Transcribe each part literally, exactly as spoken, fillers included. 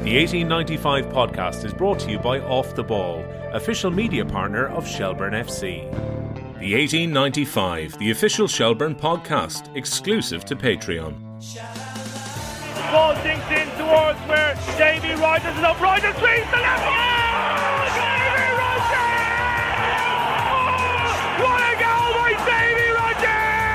The eighteen ninety-five podcast is brought to you by Off the Ball, official media partner of Shelbourne F C. The eighteen ninety-five, the official Shelbourne podcast, exclusive to Patreon. Ball sinks in towards where Davy Rogers is up. Rogers swings the left. Oh, Davy Rogers! Oh, what a goal by Davy Rogers!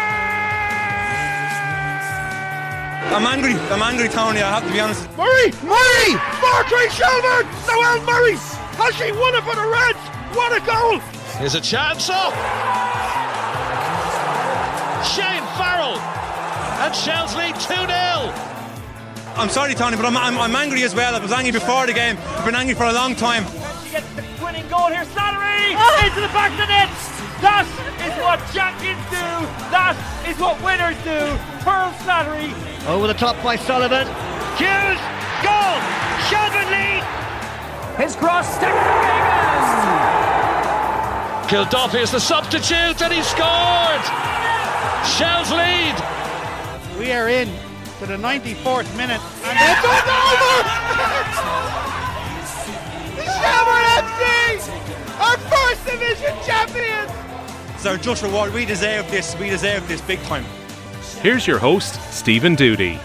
I'm angry. I'm angry, Tony. I have to be honest. Murray! Murray! four three Shelbourne! Noel Murray! Has she won it for the Reds? What a goal! Here's a chance up. Shane Farrell and Shells lead two nil. I'm sorry, Tony, but I'm, I'm, I'm angry as well. I was angry before the game. I've been angry for a long time. She gets the winning goal here. Slattery oh. into the back of the net. That is what champions do. That is what winners do. Pearl Slattery. Over the top by Sullivan. Hughes. Goal. Shelbourne lead. His cross. Stephen Reagan. Kilduffy is the substitute and he scored. Shells lead. We are in to the ninety-fourth minute and it's over! Shelbourne F C are first division champions! It's our just reward. We deserve this. We deserve this big time. Here's your host, Stephen Doody.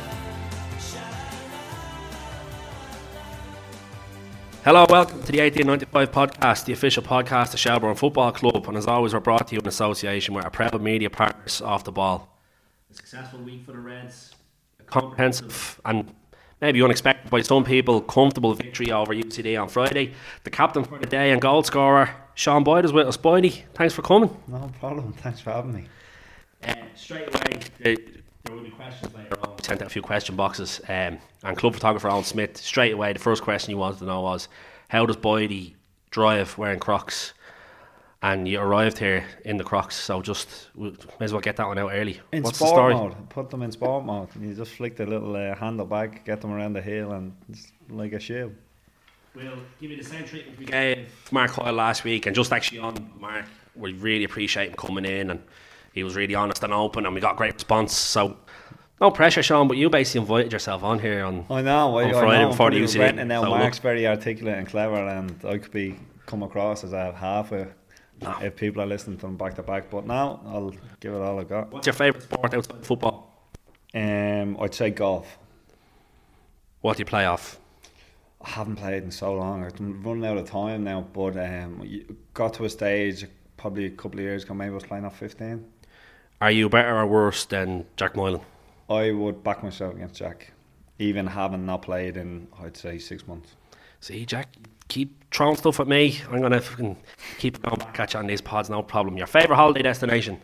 Hello, welcome to the eighteen ninety-five podcast, the official podcast of Shelbourne Football Club, and as always we're brought to you in association with our proud media partners Off the Ball. A successful week for the Reds, a comprehensive and maybe unexpected by some people comfortable victory over U C D on Friday. The captain for the day and goal scorer Sean Boyd is with us. Boydie, thanks for coming. No problem, thanks for having me. Uh, straight away, the, there will be questions later on. We sent out a few question boxes, um, and club photographer Alan Smith, straight away the first question you wanted to know was, how does Boydie drive wearing Crocs? And you arrived here in the Crocs, so just we may as well get that one out early. In What's sport the story? mode, put them in sport mode. You just flick the little uh, handle back, get them around the hill, and it's like a shoe. We'll give you the same treatment we gave Mark Hoyle last week, and just actually on Mark, we really appreciate him coming in, and he was really honest and open, and we got a great response. So no pressure, Sean, but you basically invited yourself on here on I know, on I, Friday I know, before the U C D. And now so Mark's look, very articulate and clever, and I could be come across as I have half a. No. If people are listening to them back to back, but now I'll give it all I got. What's your favourite sport outside football? Um, I'd say golf. What do you play off? I haven't played in so long. I'm running out of time now, but um, got to a stage probably a couple of years ago. Maybe I was playing off fifteen. Are you better or worse than Jack Moylan? I would back myself against Jack, even having not played in, I'd say, six months. See, Jack, keep throwing stuff at me. I'm going to keep going back at you on these pods, no problem. Your favourite holiday destination?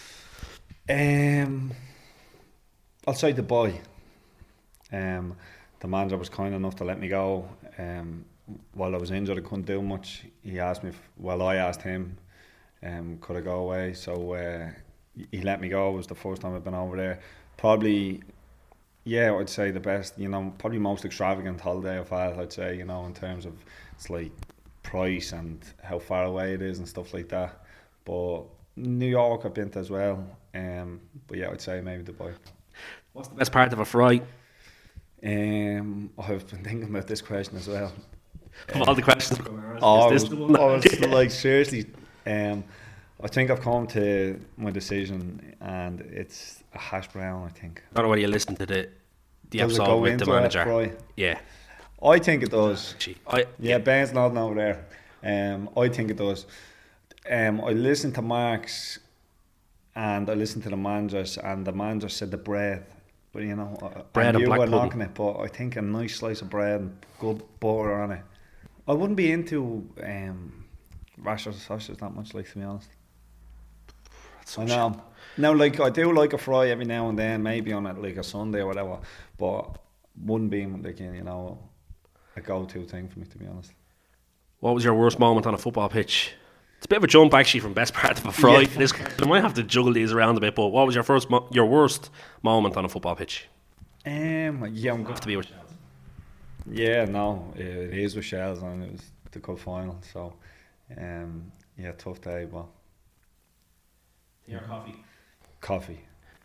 Um, I'll say Dubai. Um, the manager was kind enough to let me go. Um, while I was injured, I couldn't do much. He asked me, if, well, I asked him, um, could I go away? So uh, he let me go. It was the first time I've been over there. Probably, yeah, I'd say the best, you know, probably most extravagant holiday I've had, I'd say, you know, in terms of, it's like price and how far away it is and stuff like that. But New York I've been to as well. Um, but yeah, I'd say maybe Dubai. What's the best part of a fry? Um, I've been thinking about this question as well. Of all the questions, oh, is this I the was, one? I was like, seriously, um, I think I've come to my decision, and it's a hash brown, I think. I don't know whether you listened to the, the Does it episode go with into the manager. fry? Yeah. I think it does. I, yeah, Ben's nodding over there. Um, I think it does. Um, I listened to Mark's, and I listened to the managers, and the manager said the bread. But you know, bread and and you black were pudding. knocking it, but I think a nice slice of bread and good butter on it. I wouldn't be into um, rashers or sausages that much, like, to be honest. I know. Shit. Now, like, I do like a fry every now and then, maybe on a, like a Sunday or whatever, but wouldn't be like, you know, a go-to thing for me, to be honest. What was your worst moment on a football pitch? It's a bit of a jump actually from best part of a fry. Yeah. This, I might have to juggle these around a bit, but what was your first, mo- your worst moment on a football pitch? Um, yeah, I'm going to be with Shells. Yeah, no, it is with Shells, and it was the cup final. So, um, yeah, tough day, but your coffee. Coffee.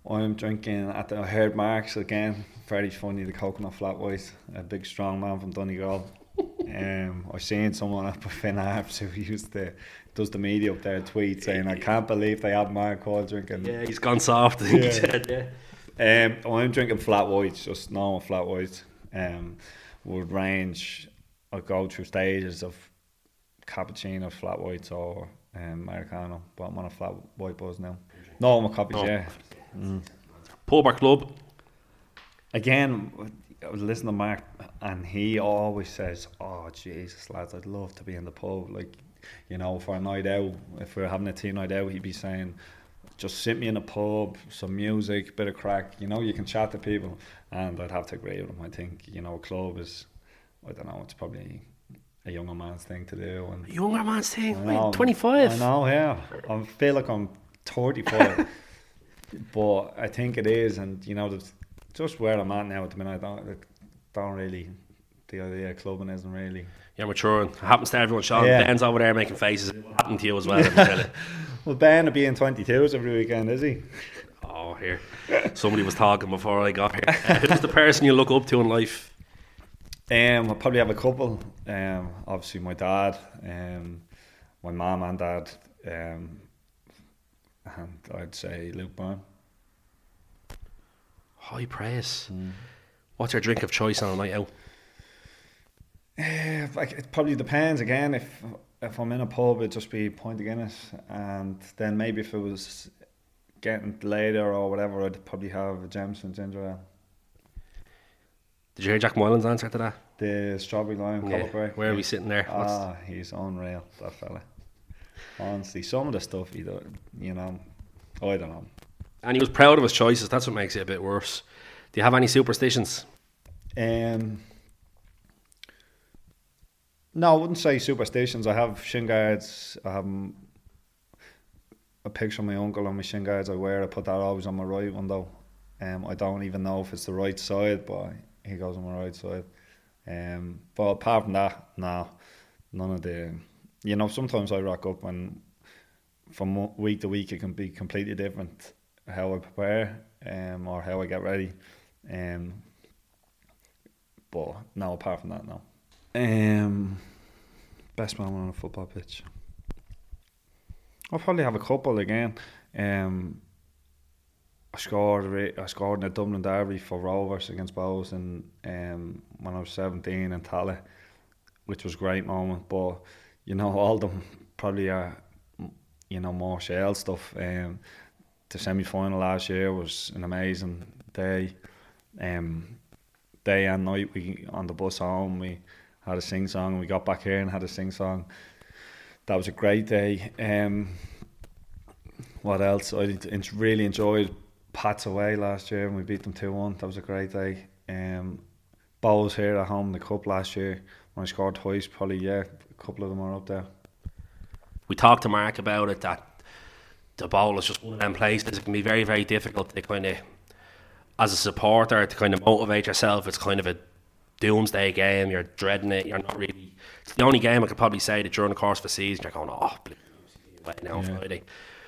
I'm drinking at the Herd Marks again. Very funny, the coconut flat white. A big strong man from Donegal. um, I seen someone up with Finn Harps who used to does the media up there tweet saying, "I can't believe they have Mark Hall drinking." Yeah, he's gone soft. I think yeah. he said, yeah. Um, I'm drinking flat whites, just normal flat whites. Um, would range. I go through stages of cappuccino, flat whites, or um, Americano. But I'm on a flat white buzz now. No, I'm a coffee. Oh. Yeah. Mm. Pub or club? Again, I was listening to Mark, and he always says, "Oh Jesus, lads, I'd love to be in the pub." Like, you know, for a night out, if we're having a tea night out, he'd be saying, "Just sit me in a pub, some music, bit of crack. You know, you can chat to people." And I'd have to agree with him. I think, you know, a club is, I don't know, it's probably a younger man's thing to do. And a younger man's thing? I know, twenty-five? I know, yeah. I feel like I'm thirty-five. But I think it is, and you know, there's just where I'm at now at the minute. I don't, I don't really, the idea of clubbing isn't really. You're maturing. It happens to everyone, Sean. Yeah. Ben's over there making faces. It happened to you as well. Well, Ben will be in twenty-twos every weekend, is he? Oh, here. Somebody was talking before I got here. Uh, who's the person you look up to in life? Um, I'll probably have a couple. Um, obviously my dad, um, my mum and dad, um, and I'd say Luke Byrne. High praise. Mm. What's your drink of choice on a night out? Uh, like, it probably depends. Again, if if I'm in a pub, it'd just be a pint of Guinness, and then maybe if it was getting later or whatever, I'd probably have a Jameson ginger ale. Did you hear Jack Moylan's answer to that? The strawberry lime yeah. colour. Where are we sitting there? Ah, he's unreal, that fella. Honestly, some of the stuff he does, you know, I don't know. And he was proud of his choices. That's what makes it a bit worse. Do you have any superstitions? Um, no, I wouldn't say superstitions. I have shin guards. I have a picture of my uncle on my shin guards I wear. I put that always on my right one though. Um, I don't even know if it's the right side, but he goes on my right side. Um, but apart from that, no, none of the. You know, sometimes I rock up and from week to week it can be completely different how I prepare um, or how I get ready. Um, but no, apart from that, no. Um, best moment on a football pitch. I'll probably have a couple again. Um, I scored. I scored in a Dublin derby for Rovers against Bows, and um, when I was seventeen in Tallaght, which was a great moment. But you know, all of them probably are, you know, more shell stuff. Um, the semi-final last year was an amazing day. Um, day and night, we on the bus home, we had a sing song. We got back here and had a sing song. That was a great day. Um, what else? I really enjoyed Pats away last year and we beat them two one. That was a great day. Um, Bowls here at home in the cup last year when I scored twice. Probably, yeah, a couple of them are up there. We talked to Mark about it, that the bowl is just one of them places. It can be very, very difficult to kind of, as a supporter, to kind of motivate yourself. It's kind of a doomsday game. You're dreading it. You're not really. It's the only game I could probably say that during the course of the season you're going, oh, wait now on yeah. Friday.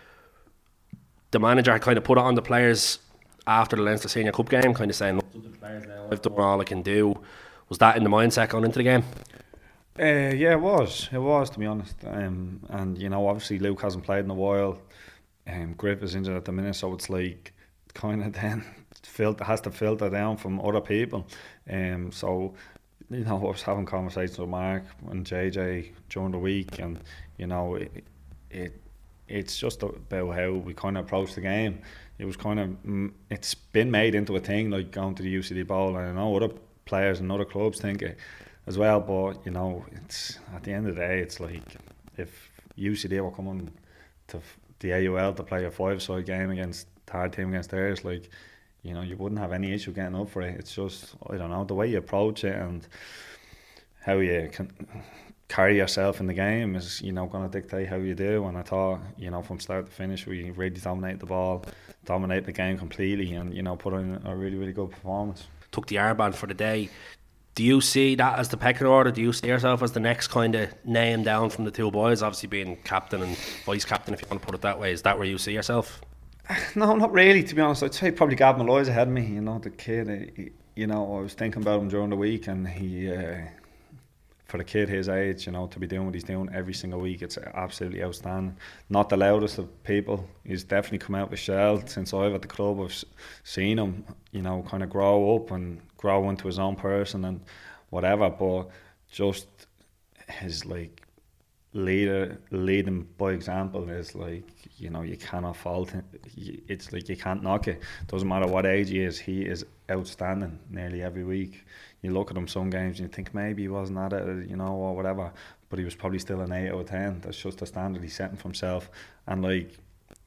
The manager kind of put it on the players after the Leinster Senior Cup game, kind of saying, look, the players now, I've done all I can do. Was that in the mindset going into the game? Uh, yeah, it was. It was, to be honest. Um, and, you know, obviously Luke hasn't played in a while. Um, Griff is injured at the minute, so it's like kind of then filter, has to filter down from other people. Um, so, you know, I was having conversations with Mark and J J during the week, and, you know, it, it it's just about how we kind of approach the game. It was kind of, it's been made into a thing, like going to the U C D Bowl, and I know other players and other clubs think it as well, but, you know, it's at the end of the day, it's like if U C D were coming to the A U L to play a five-side game against third team against theirs, like, you know, you wouldn't have any issue getting up for it. It's just, I don't know, the way you approach it and how you can carry yourself in the game is, you know, going to dictate how you do. And I thought, you know, from start to finish, we really dominated the ball, dominated the game completely, and, you know, put in a really, really good performance. Took the armband for the day. Do you see that as the pecking order? Do you see yourself as the next kind of name down from the two boys? Obviously being captain and vice captain, if you want to put it that way. Is that where you see yourself? No, not really, to be honest. I'd say probably Gavin Malloy's ahead of me. You know, the kid, he, you know, I was thinking about him during the week, and he, uh, for the kid his age, you know, to be doing what he's doing every single week, it's absolutely outstanding. Not the loudest of people. He's definitely come out of his shell since I've at the club. I've seen him, you know, kind of grow up and grow into his own person and whatever, but just his, like, leader leading by example is, like, you know, you cannot fault him. It's like you can't knock it. Doesn't matter what age he is, he is outstanding nearly every week. You look at him some games and you think maybe he wasn't at it, you know, or whatever, but he was probably still an eight out of ten. That's just the standard he's setting for himself. And, like,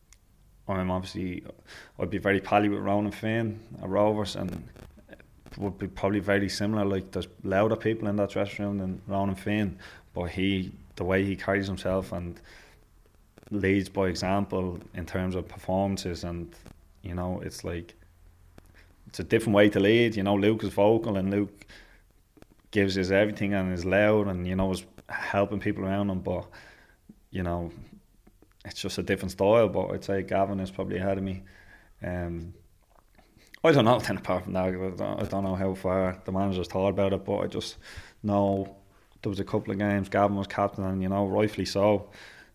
I'm obviously, I'd be very pally with Ronan Finn at Rovers, and would be probably very similar. Like, there's louder people in that dressing room than Ronan Finn, but he, the way he carries himself and leads by example in terms of performances, and, you know, it's like, it's a different way to lead. You know, Luke is vocal and Luke gives his everything and is loud and, you know, is helping people around him, but, you know, it's just a different style. But I'd say Gavin is probably ahead of me. um, I don't know then, apart from that, I don't, I don't know how far the manager's thought about it, but I just know there was a couple of games Gavin was captain, and, you know, rightfully so.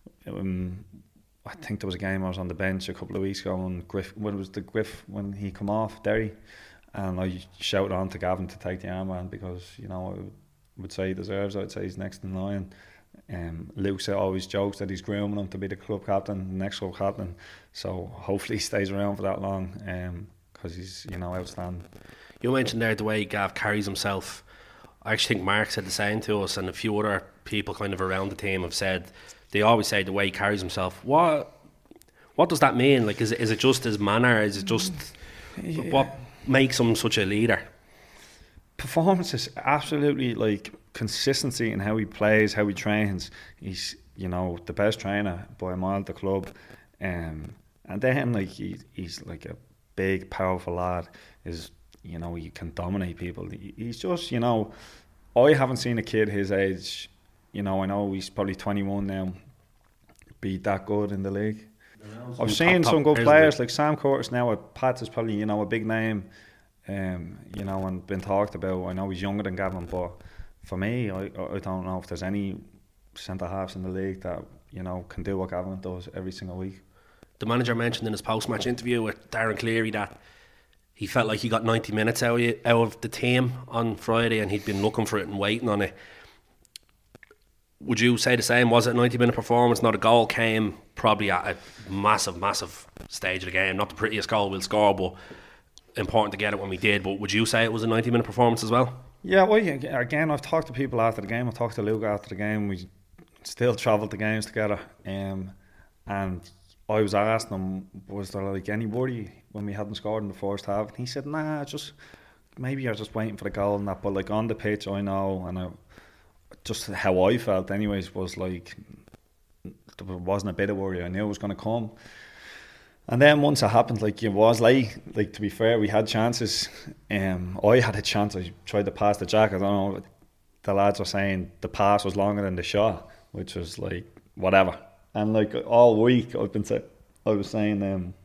Um, I think there was a game I was on the bench a couple of weeks ago, and Griff, when it was the Griff when he come off Derry, and I shouted on to Gavin to take the armband because, you know, I would say he deserves it. I'd say he's next in line. Um, Luke always jokes that he's grooming him to be the club captain, the next club captain. So hopefully he stays around for that long, because um, he's, you know, outstanding. You mentioned there the way Gav carries himself. I actually think Mark said the same to us, and a few other people kind of around the team have said, they always say the way he carries himself. What what does that mean? Like, is it, is it just his manner? Is it just yeah. what makes him such a leader? Performances, absolutely, like consistency in how he plays, how he trains. He's, you know, the best trainer by a mile at the club, um, and then, like, he, he's like a big, powerful lad. Is, you know, he can dominate people. He, he's just, you know, I haven't seen a kid his age. You know, I know he's probably twenty-one now, be that good in the league. I've seen top, some top good players like Sam Curtis now at Pats is probably, you know, a big name, um, you know, and been talked about. I know he's younger than Gavin, but for me, I, I don't know if there's any centre halves in the league that, you know, can do what Gavin does every single week. The manager mentioned in his post-match interview with Darren Cleary that he felt like he got ninety minutes out of, you, out of the team on Friday, and he'd been looking for it and waiting on it. Would you say the same? Was it a ninety minute performance? Now, the goal came probably at a massive, massive stage of the game. Not the prettiest goal we'll score, but important to get it when we did. But would you say it was a ninety minute performance as well? Yeah, well, again, I've talked to people after the game. I talked to Luke after the game. We still travelled the games together. Um, and I was asking him, was there like any worry when we hadn't scored in the first half? And he said, nah, just maybe you're just waiting for the goal and that. But, like, on the pitch, I know, and I, just how I felt anyways was like there wasn't a bit of worry. I knew it was going to come, and then once it happened, like, it was late. Like, to be fair, we had chances. um, I had a chance. I tried to pass to Jack. I don't know, the lads were saying the pass was longer than the shot, which was like whatever. And, like, all week I've been say, I was saying um,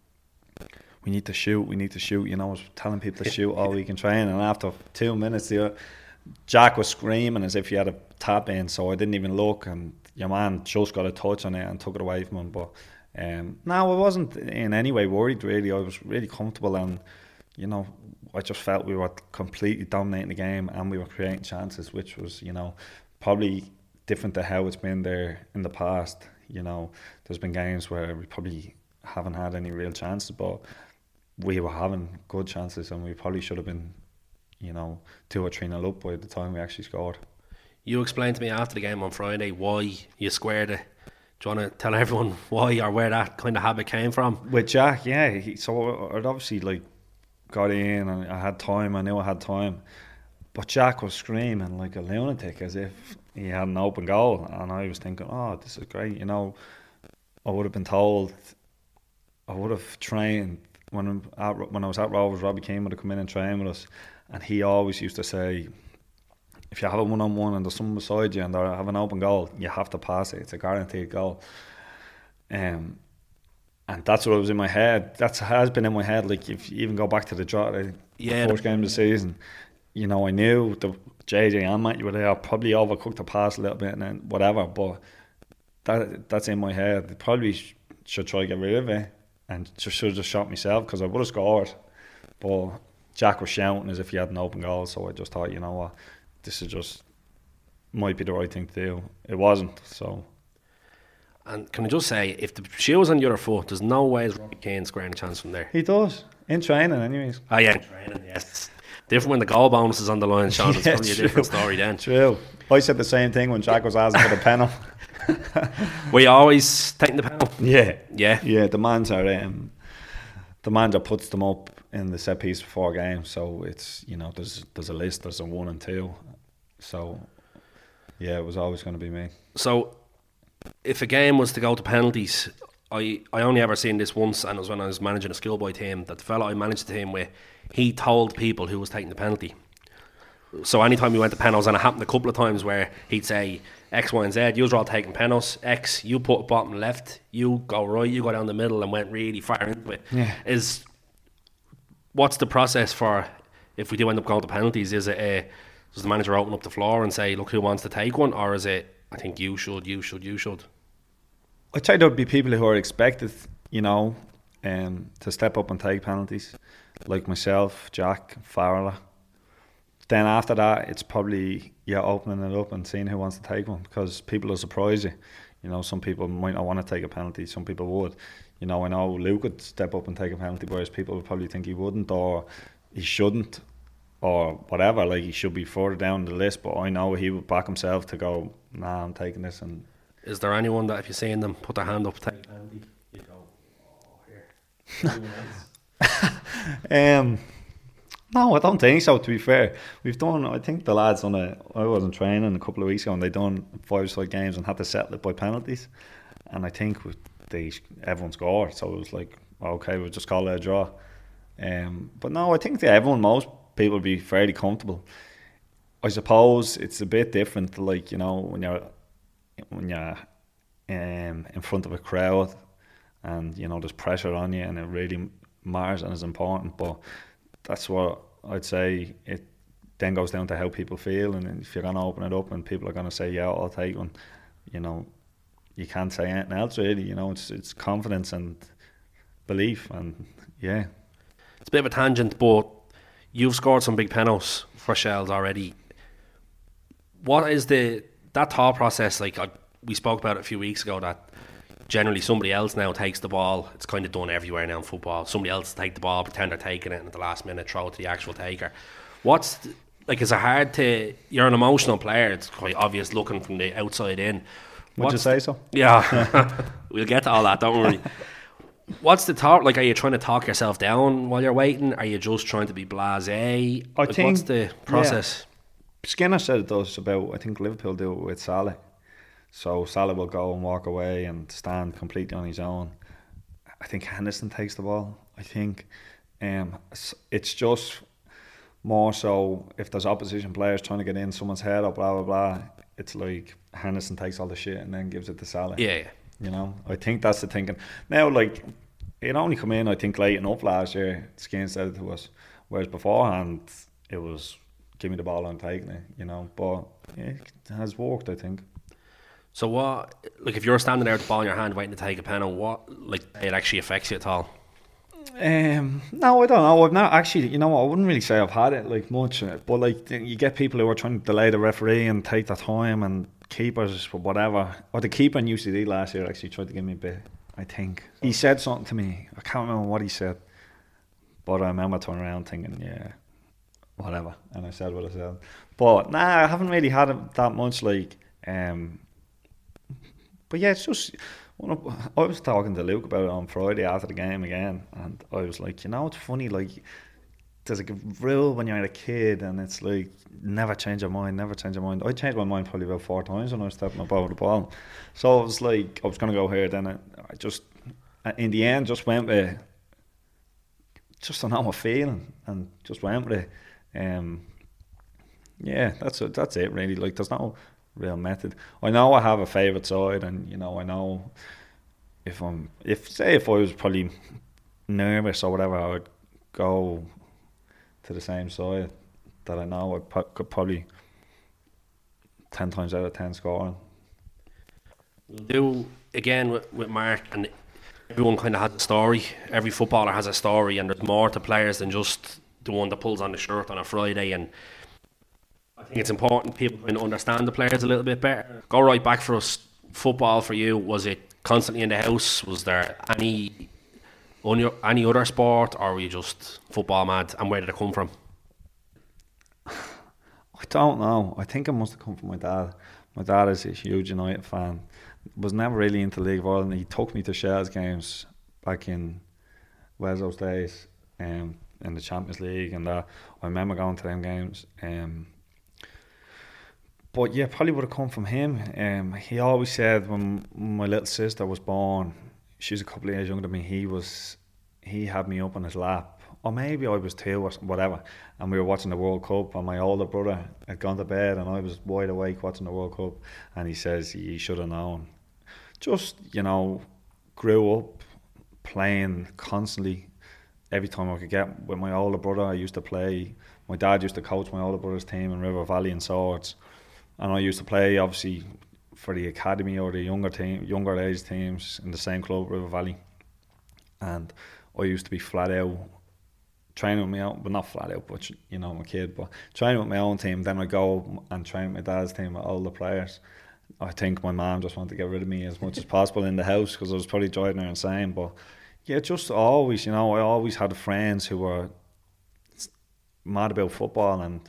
we need to shoot, we need to shoot, you know. I was telling people to shoot all week in training, and after two minutes the Jack was screaming as if he had a tap in, so I didn't even look, and your man just got a touch on it and took it away from him. But um, no, I wasn't in any way worried, really. I was really comfortable, and, you know, I just felt we were completely dominating the game and we were creating chances, which was, you know, probably different to how it's been there in the past. You know, there's been games where we probably haven't had any real chances, but we were having good chances, and we probably should have been, you know, two or three nil up by the time we actually scored. You explained to me after the game on Friday why you squared it. Do you want to tell everyone why or where that kind of habit came from? With Jack, yeah. He, so I'd obviously, like, got in and I had time. I knew I had time. But Jack was screaming like a lunatic as if he had an open goal. And I was thinking, oh, this is great. You know, I would have been told, I would have trained. When, at, when I was at Rovers, Robbie Keane would have come in and trained with us. And he always used to say, if you have a one-on-one and there's someone beside you and they have an open goal, you have to pass it. It's a guaranteed goal. Um, and that's what was in my head. That has been in my head. Like if you even go back to the draw, the yeah, first game of the season, you know, I knew the J J and Matthew were there. Probably overcooked the pass a little bit and then whatever, but that that's in my head. I probably sh- should try to get rid of it and just should have just shot myself because I would have scored. But Jack was shouting as if he had an open goal, so I just thought, you know what, this is just might be the right thing to do. It wasn't, so. And can I just say, if the shoe was on the other foot, there's no way Robbie Keane scoring a chance from there. He does in training, anyways. Oh yeah, in training, yes. Different when the goal bonus is on the line, Sean. It's yeah, probably true. a different story then. True. I said the same thing when Jack was asking for the penalty. Were you always taking the penalty? Yeah, yeah, yeah. The man's are um, the manager puts them up in the set piece before games, so it's, you know, there's there's a list. There's a one and two, so yeah, it was always going to be me. So if a game was to go to penalties, I, I only ever seen this once, and it was when I was managing a schoolboy team, that the fella I managed the team with, he told people who was taking the penalty. So anytime we went to penalties, and it happened a couple of times where he'd say X, Y and Z, you're all taking penalties, X, you put bottom left, you go right, you go down the middle, and went really far into it. Yeah. Is what's the process for if we do end up going to penalties? Is it a, does the manager open up the floor and say, look, who wants to take one, or is it, I think you should, you should, you should? I try there would be people who are expected, you know, um, to step up and take penalties, like myself, Jack, Farrell. Then after that, it's probably, yeah, opening it up and seeing who wants to take one, because people will surprise you. You know, some people might not want to take a penalty, some people would. You know, I know Luke would step up and take a penalty, whereas people would probably think he wouldn't, or he shouldn't, or whatever, like he should be further down the list, but I know he would back himself to go, nah, I'm taking this. And is there anyone that if you're seeing them put their hand up, take a penalty, you go, oh, here. um, no, I don't think so, to be fair. We've done, I think the lads on a, I was in training a couple of weeks ago and they done five-side games and had to settle it by penalties. And I think they everyone scored, so it was like, okay, we'll just call it a draw. Um, but no, I think that everyone, most people would be fairly comfortable. I suppose it's a bit different, like, you know, when you're when you're um, in front of a crowd and, you know, there's pressure on you and it really matters and is important. But that's what I'd say. It then goes down to how people feel, and if you're going to open it up and people are going to say, yeah, I'll take one, you know, you can't say anything else really. You know, it's it's confidence and belief, and yeah. It's a bit of a tangent, but you've scored some big penalties for Shells already. What is the that thought process like? I, we spoke about it a few weeks ago, that generally somebody else now takes the ball. It's kind of done everywhere now in football. Somebody else take the ball, pretend they're taking it, and at the last minute throw it to the actual taker. What's the, like? Is it hard to? You're an emotional player. It's quite obvious looking from the outside in. Would you say so? Yeah, we'll get to all that. Don't worry. What's the thought? Like, are you trying to talk yourself down while you're waiting? Are you just trying to be blasé? I like, think, what's the process? Yeah. Skinner said it does about, I think Liverpool do it with Salah. So Salah will go and walk away and stand completely on his own. I think Henderson takes the ball. I think um, it's just more so if there's opposition players trying to get in someone's head or blah, blah, blah, it's like Henderson takes all the shit and then gives it to Salah. Yeah, yeah. You know, I think that's the thinking. Now, like, it only come in, I think, late enough last year. Skin said it to us, whereas beforehand it was give me the ball and taking it. You know, but yeah, it has worked, I think. So what, like, if you're standing there with the ball in your hand waiting to take a penalty, what, like, it actually affects you at all? Um, no, I don't know. I've not actually, you know what, I wouldn't really say I've had it like much, but like you get people who are trying to delay the referee and take their time, and keepers for whatever. Or the keeper in U C D last year actually tried to give me a bit, I think. He said something to me, I can't remember what he said, but I remember turning around thinking, yeah, whatever, and I said what I said. But nah, I haven't really had it that much, like, um, but yeah, it's just, I was talking to Luke about it on Friday after the game again, and I was like, you know, it's funny, like, there's like a rule when you're a kid, and it's like, never change your mind, never change your mind. I changed my mind probably about four times when I was stepping up over the ball. So I was like, I was going to go here, then I, I just, in the end, just went with, just I know my feeling, and just went with it. Um, yeah, that's it, that's it really. Like, there's no real method. I know I have a favourite side, and you know, I know if I'm, if say if I was probably nervous or whatever, I would go to the same side that I know I po- could probably ten times out of ten scoring. We'll do again with, with Mark, and everyone kind of has a story. Every footballer has a story, and there's more to players than just the one that pulls on the shirt on a Friday. And I think it's important people kind of understand the players a little bit better. Go right back for us. Football for you, was it constantly in the house? Was there any any other sport, or were you just football mad? And where did it come from? I don't know. I think it must have come from my dad. My dad is a huge United fan. Was never really into League of Ireland. He took me to Shels games back in Wesso's days, um, in the Champions League and that. I remember going to them games. Um, but yeah, probably would have come from him. Um, he always said when my little sister was born, she was a couple of years younger than me, he was he had me up on his lap. Or maybe I was two or whatever, and we were watching the World Cup, and my older brother had gone to bed and I was wide awake watching the World Cup, and he says he should have known. Just, you know, grew up playing constantly. Every time I could get with my older brother, I used to play. My dad used to coach my older brother's team in River Valley and Swords, and I used to play obviously for the academy or the younger team, younger age teams in the same club, River Valley. And I used to be flat out training with my own, but not flat out, but you know, I'm a kid, but training with my own team. Then I go and train with my dad's team with older players. I think my mum just wanted to get rid of me as much as possible in the house because I was probably driving her insane. But yeah, just always, you know, I always had friends who were mad about football, and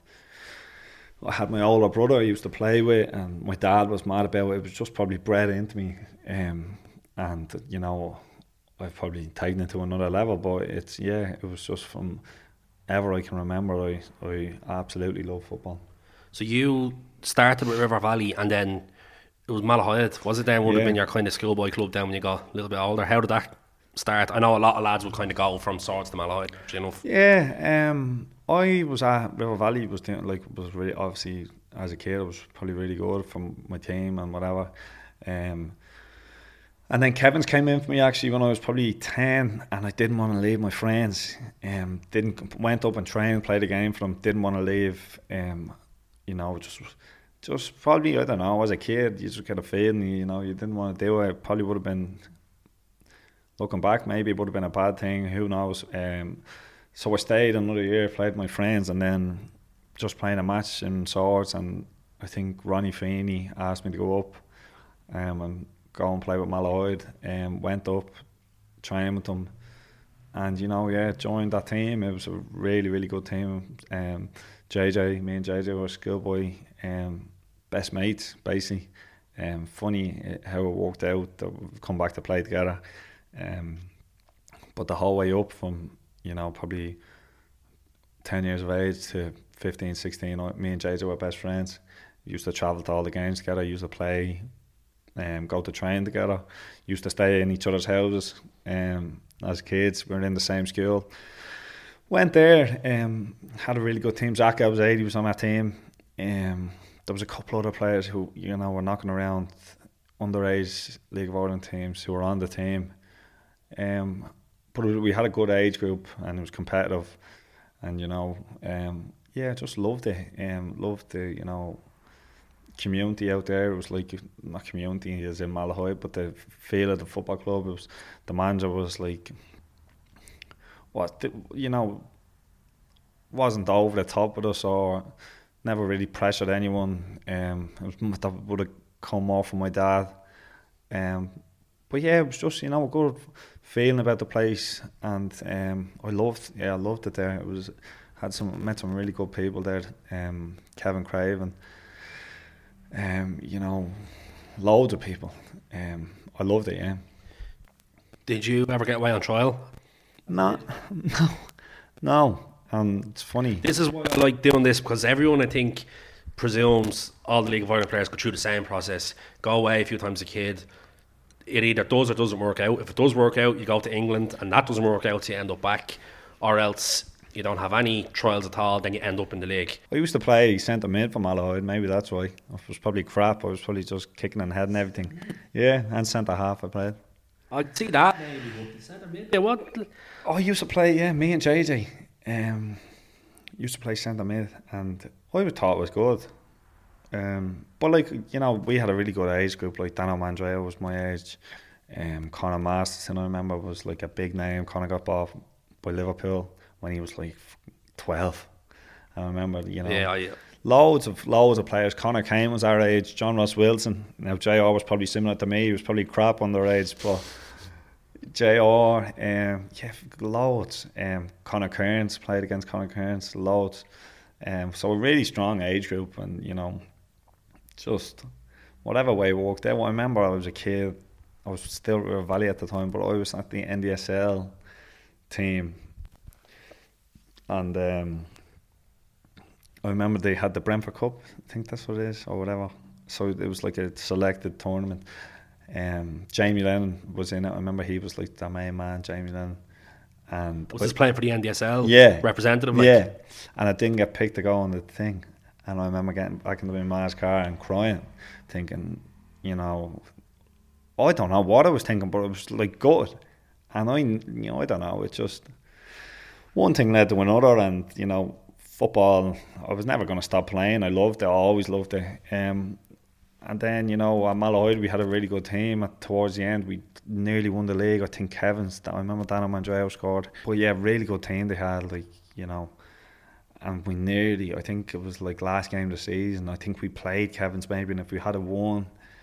I had my older brother I used to play with, and my dad was mad about it. It was just probably bred into me, um, and you know, I've probably taken it to another level. But it's yeah, it was just from ever I can remember. I I absolutely love football. So you started with River Valley, and then it was Malahide, was it? Then would yeah. have been your kind of schoolboy club then when you got a little bit older. How did that start? I know a lot of lads would kind of go from Swords to Malahide. You know. Yeah, um, I was at River Valley. Was doing, like was really obviously as a kid. I was probably really good from my team and whatever. Um, and then Kevin's came in for me actually when I was probably ten, and I didn't want to leave my friends. Um, didn't went up and trained, played a game for them. Didn't want to leave. Um, you know, just. Just probably, I don't know, as a kid, you just get a feeling, you know, you didn't want to do it. It probably would have been, looking back, maybe it would have been a bad thing, who knows. Um, so I stayed another year, played with my friends, and then just playing a match in Swords, and I think Ronnie Feeney asked me to go up um, and go and play with Malahide. Um, went up, trained with them, and, you know, yeah, joined that team. It was a really, really good team. Um, J J, me and J J were schoolboy um, best mates, basically. Um, funny how it worked out that we've come back to play together. Um, but the whole way up from, you know, probably ten years of age to fifteen, sixteen, me and J J were best friends. We used to travel to all the games together, used to play, um, go to train together, used to stay in each other's houses. Um, as kids, we were in the same school. Went there, um, had a really good team. Zach Elves eighty was on that team. Um, there was a couple other players who, you know, were knocking around underage League of Ireland teams who were on the team. Um, but we had a good age group and it was competitive. And, you know, um, yeah, just loved it. Um, loved the, you know, community out there. It was like, not community as in Malahide, but the feel of the football club. It was, the manager was like, what you know, wasn't over the top with us or never really pressured anyone. Um, it was, that would have come more from my dad. Um, but yeah, it was just, you know, a good feeling about the place, and um, I loved, yeah, I loved it there. It was had some met some really good people there. Um, Kevin Craven, um, you know, loads of people. Um, I loved it. Yeah. Did you ever get away on trial? No, no, no. Um, it's funny. This is why I like doing this, because everyone, I think, presumes all the League of Ireland players go through the same process. Go away a few times a kid. It either does or doesn't work out. If it does work out, you go to England, and that doesn't work out, so you end up back. Or else you don't have any trials at all, then you end up in the league. I used to play centre mid for Malahide, maybe that's why. I was probably crap. I was probably just kicking and heading everything. Yeah, and centre half I played. I'd see that. Maybe, but the centre mid. Yeah, what? Oh, I used to play, yeah, me and J J um, used to play centre mid, and I would thought it was good. Um, but, like, you know, we had a really good age group. Like, Dano Mandrea was my age. Um, Conor Masterson, I remember, was like a big name. Conor got bought by Liverpool when he was like twelve. I remember, you know, yeah, yeah. loads of loads of players. Conor Kane was our age. John Ross Wilson. Now J R was probably similar to me. He was probably crap underage, but J R, um, yeah, loads. Um, Conor Kearns played against Conor Kearns, loads. Um, so a really strong age group, and you know, just whatever way it worked out. I remember I was a kid. I was still at River Valley at the time, but I was at the N D S L team, and um, I remember they had the Brentford Cup. I think that's what it is, or whatever. So it was like a selected tournament. Um, Jamie Lennon was in it. I remember he was like the main man, Jamie Lennon. And was this playing for the N D S L? Yeah, representative. Like? Yeah, and I didn't get picked to go on the thing. And I remember getting back into my ma's car and crying, thinking, you know, I don't know what I was thinking, but it was like good. And I, you know, I don't know. It's just one thing led to another, and you know, football. I was never going to stop playing. I loved it. I always loved it. Um, and then you know, at Malahide we had a really good team. At, towards the end, we nearly won the league. I think Kevin's. I remember Dano Mandrea scored. But yeah, really good team they had. Like you know. And we nearly, I think it was like last game of the season, I think we played Kevin's maybe, and if we had a won,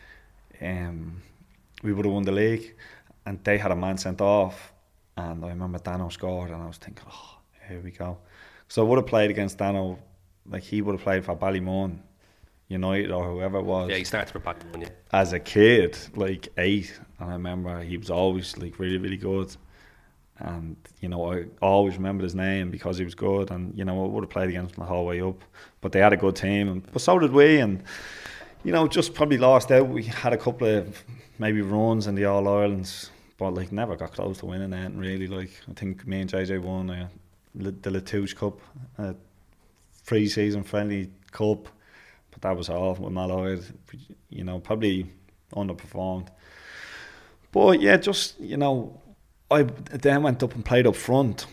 um, we would have won the league. And they had a man sent off, and I remember Dano scored, and I was thinking, oh, here we go. So I would have played against Dano, like he would have played for Ballymun United or whoever it was. Yeah, he started for Ballymun, yeah. As a kid, like eight, and I remember he was always like really, really good. And you know, I always remembered his name because he was good, and you know, I would have played against him the whole way up. But they had a good team, and but so did we. And you know, just probably lost out. We had a couple of maybe runs in the All Irelands, but like never got close to winning anything really. Like I think me and J J won uh, the Latouche Cup, uh, pre-season friendly cup, but that was all with Malahide. You know, probably underperformed. But yeah, just you know. I then went up and played up front,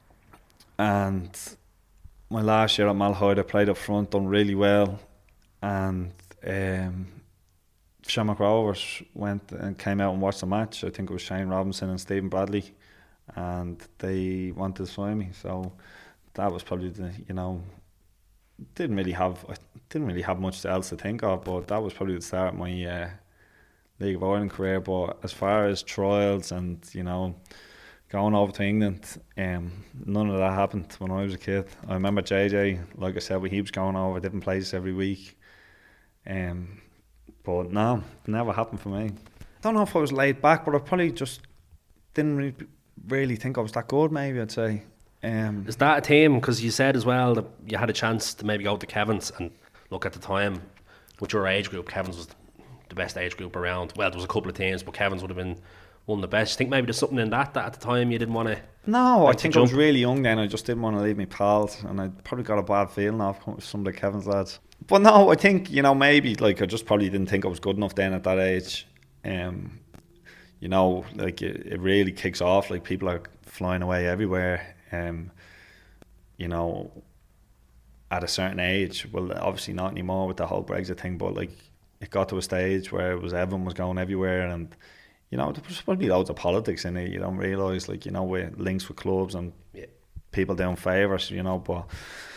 and my last year at Malahide I played up front, done really well, and um, Shamrock Rovers went and came out and watched the match. I think it was Shane Robinson and Stephen Bradley, and they wanted to sign me, so that was probably the, you know, didn't really have I didn't really have much else to think of, but that was probably the start of my uh, League of Ireland career. But as far as trials and you know going over to England, um, none of that happened when I was a kid. I remember J J, like I said, when he was going over different places every week, um, but no, it never happened for me. I don't know if I was laid back, but I probably just didn't really, really think I was that good, maybe I'd say. Um, Is that a team, because you said as well that you had a chance to maybe go to Kevin's, and look at the time with your age group, Kevin's was the best age group around. Well, there was a couple of teams, but Kevin's would have been one of the best. I think maybe there's something in that that at the time you didn't want to. No, I think I was really young then. I just didn't want to leave my pals, and I probably got a bad feeling off some of the Kevin's lads. But no, I think you know maybe like I just probably didn't think I was good enough then at that age. Um, you know, like it, it really kicks off. Like people are flying away everywhere. Um, you know, at a certain age. Well, obviously not anymore with the whole Brexit thing, but like. It got to a stage where it was everyone was going everywhere, and you know there was probably loads of politics in it. You don't realise, like you know, with links with clubs and yeah. people doing favours, you know. But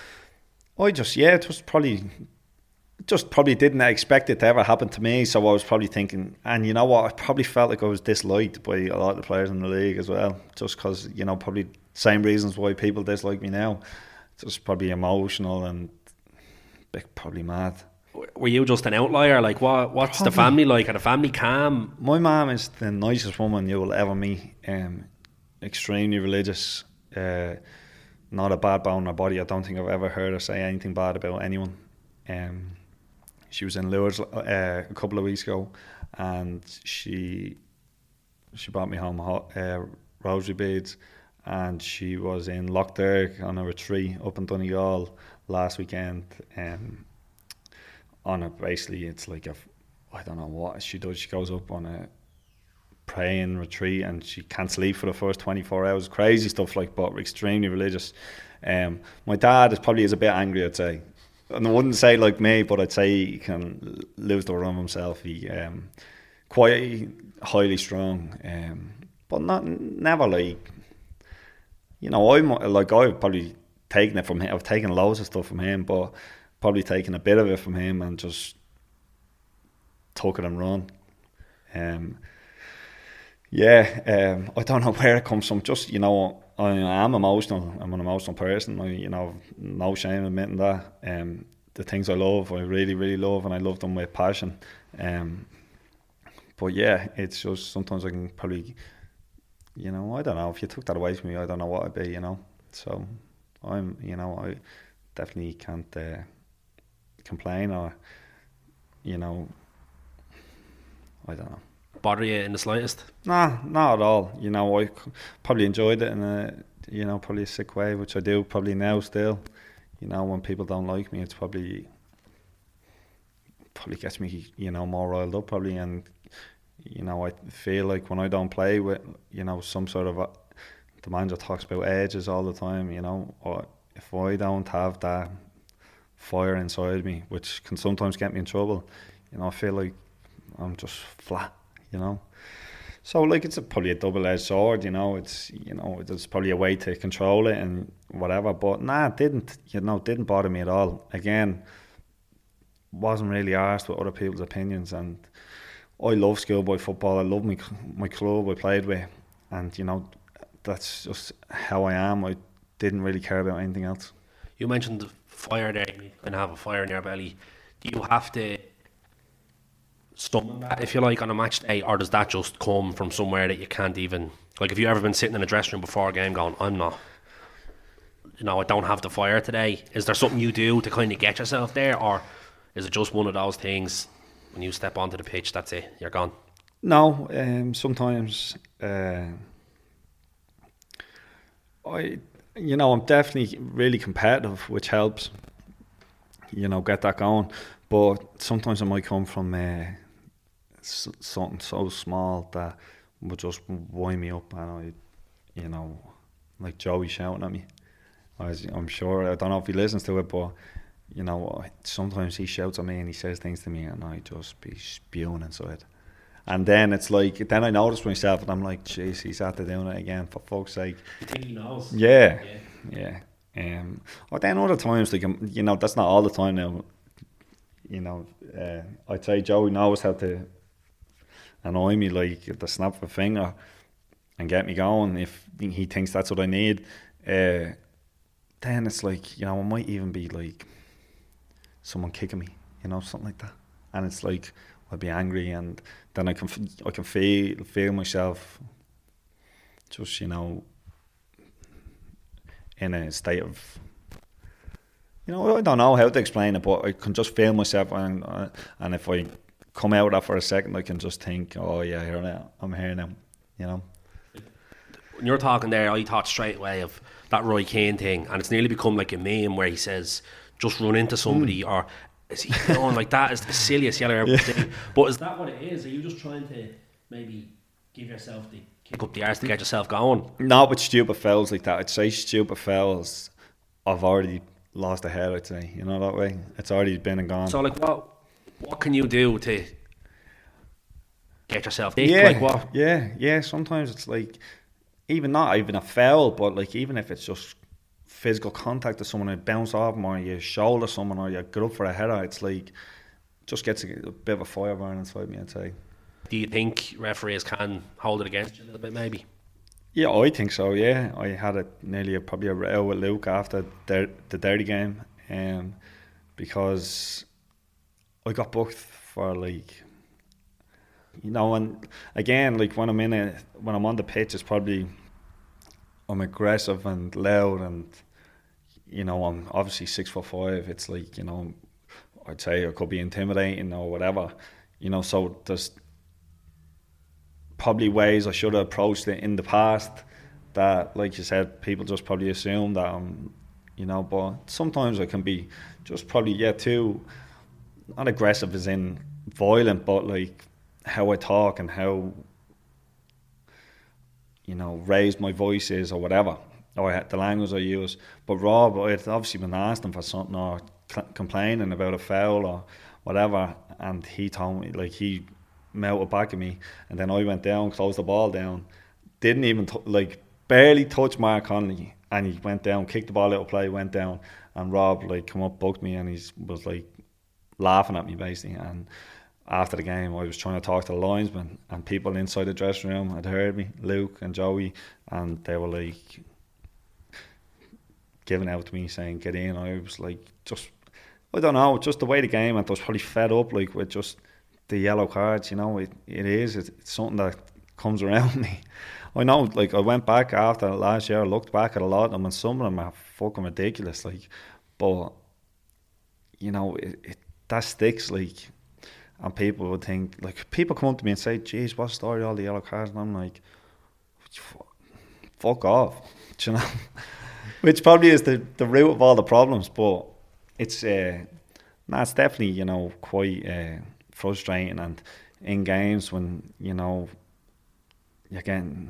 I just yeah, it was probably just probably didn't expect it to ever happen to me. So I was probably thinking, and you know what, I probably felt like I was disliked by a lot of the players in the league as well, just because you know probably same reasons why people dislike me now. Just probably emotional and probably mad. Were you just an outlier? Like, what? What's Probably. the family like? Are the family calm? My mum is the nicest woman you will ever meet. Um, extremely religious. Uh, not a bad bone in her body. I don't think I've ever heard her say anything bad about anyone. Um, she was in Lourdes uh, a couple of weeks ago, and she she brought me home uh, rosary beads, and she was in Lough Derg on a retreat up in Donegal last weekend. Um, on a basically it's like a I don't know what she does. She goes up on a praying retreat, and she can't sleep for the first twenty-four hours. Crazy stuff like, but extremely religious. Um, my dad is probably is a bit angry, I'd say. And I wouldn't say like me, but I'd say he can lose the run himself. He um, quite highly strong, um, but not never like. You know, I'm like I've probably taken it from him. I've taken loads of stuff from him, but probably taken a bit of it from him and just took it and run. Um, yeah, um, I don't know where it comes from. Just, you know, I am emotional. I'm an emotional person. I, you know, no shame admitting that. Um, the things I love, I really, really love, and I love them with passion. Um, but yeah, it's just sometimes I can probably, you know, I don't know. If you took that away from me, I don't know what I'd be, you know. So I'm, you know, I definitely can't uh, complain or, you know, I don't know. Bother you in the slightest? Nah, not at all. You know, I probably enjoyed it in a, you know, probably a sick way, which I do probably now still. You know, when people don't like me, it's probably probably gets me, you know, more riled up probably. And, you know, I feel like when I don't play with, you know, some sort of, a, the manager talks about edges all the time, you know, or if I don't have that fire inside me, which can sometimes get me in trouble, you know, I feel like I'm just flat, you know. So like it's a, probably a double-edged sword, you know. It's, you know, there's probably a way to control it and whatever. But nah, it didn't, you know, didn't bother me at all. Again, wasn't really asked with other people's opinions. And I love schoolboy football. I love my my club I played with, and you know, that's just how I am. I didn't really care about anything else. You mentioned the fire there, and have a fire in your belly. Do you have to stomach that, if you like, on a match day, or does that just come from somewhere that you can't even, like, have you ever been sitting in a dressing room before a game going, I'm not, you know, I don't have the fire today? Is there something you do to kind of get yourself there, or is it just one of those things when you step onto the pitch, that's it, you're gone? No, um, sometimes uh, I, you know, I'm definitely really competitive, which helps, you know, get that going. But sometimes it might come from uh, something so small that would just wind me up, and I, you know, like Joey shouting at me. I was, I'm sure, I don't know if he listens to it, but, you know, sometimes he shouts at me and he says things to me, and I just be spewing inside. And then it's like, then I notice myself, and I'm like, jeez, he's after doing it again, for fuck's sake. You think he knows? Yeah, yeah. yeah. Um, but then other times, like, you know, that's not all the time now. You know, uh, I'd say Joey knows how to annoy me, like at the snap of a finger, and get me going if he thinks that's what I need. Uh, then it's like, you know, it might even be like someone kicking me, you know, something like that. And it's like, I'll be angry, and then I can I can feel feel myself just, you know, in a state of, you know, I don't know how to explain it, but I can just feel myself, and uh, and if I come out of that for a second, I can just think, oh yeah, here now, I'm here now, you know. When you're talking there, I thought straight away of that Roy Keane thing, and it's nearly become like a meme where he says, just run into somebody, mm. or is he going like that? Is the silliest yellow ever seen. But is that what it is? Are you just trying to maybe give yourself the kick up the arse to get yourself going? No, but stupid fouls like that, I'd say stupid fouls, I've already lost a head, I'd say, you know, that way. It's already been and gone. So like, what what can you do to get yourself there? Yeah, like what? yeah, yeah. Sometimes it's like, even not even a foul, but like even if it's just physical contact with someone, and bounce off them, or you shoulder someone, or you get up for a header, it's like, just gets a, a bit of a fire burn inside me, I'd say. Do you think referees can hold it against you a little bit, maybe? Yeah, I think so, yeah. I had a, nearly a, probably a row with Luke after the, the Derry game, um, because I got booked for, like, you know, and again, like when I'm in a, when I'm on the pitch, it's probably, I'm aggressive and loud, and, you know, I'm obviously six foot five. It's like, you know, I'd say I could be intimidating or whatever, you know, so there's probably ways I should have approached it in the past that, like you said, people just probably assume that I'm, you know, but sometimes I can be just probably, yeah, too, not aggressive as in violent, but like how I talk and how you know, raised my voice is or whatever, or the language I use. But Rob, I'd obviously been asking for something or cl- complaining about a foul or whatever, and he told me, like, he melted back at me, and then I went down, closed the ball down, didn't even, t- like, barely touch Mark Connolly, and he went down, kicked the ball out of play, went down, and Rob, like, come up, booked me, and he was, like, laughing at me, basically. And after the game, I was trying to talk to the linesman, and people inside the dressing room had heard me, Luke and Joey, and they were, like, giving out to me, saying, get in. I was, like, just, I don't know, just the way the game went, I was probably fed up, like, with just the yellow cards, you know. It, it is, it's, it's something that comes around me. I know, like, I went back after last year, I looked back at a lot of them, and some of them are fucking ridiculous, like, but, you know, it, it that sticks, like, and people would think, like, people come up to me and say, geez, what's the story, all the yellow cards? And I'm like, fuck off, do you know? Which probably is the, the root of all the problems, but it's, uh, nah, it's definitely, you know, quite uh, frustrating, and in games when, you know, you're getting,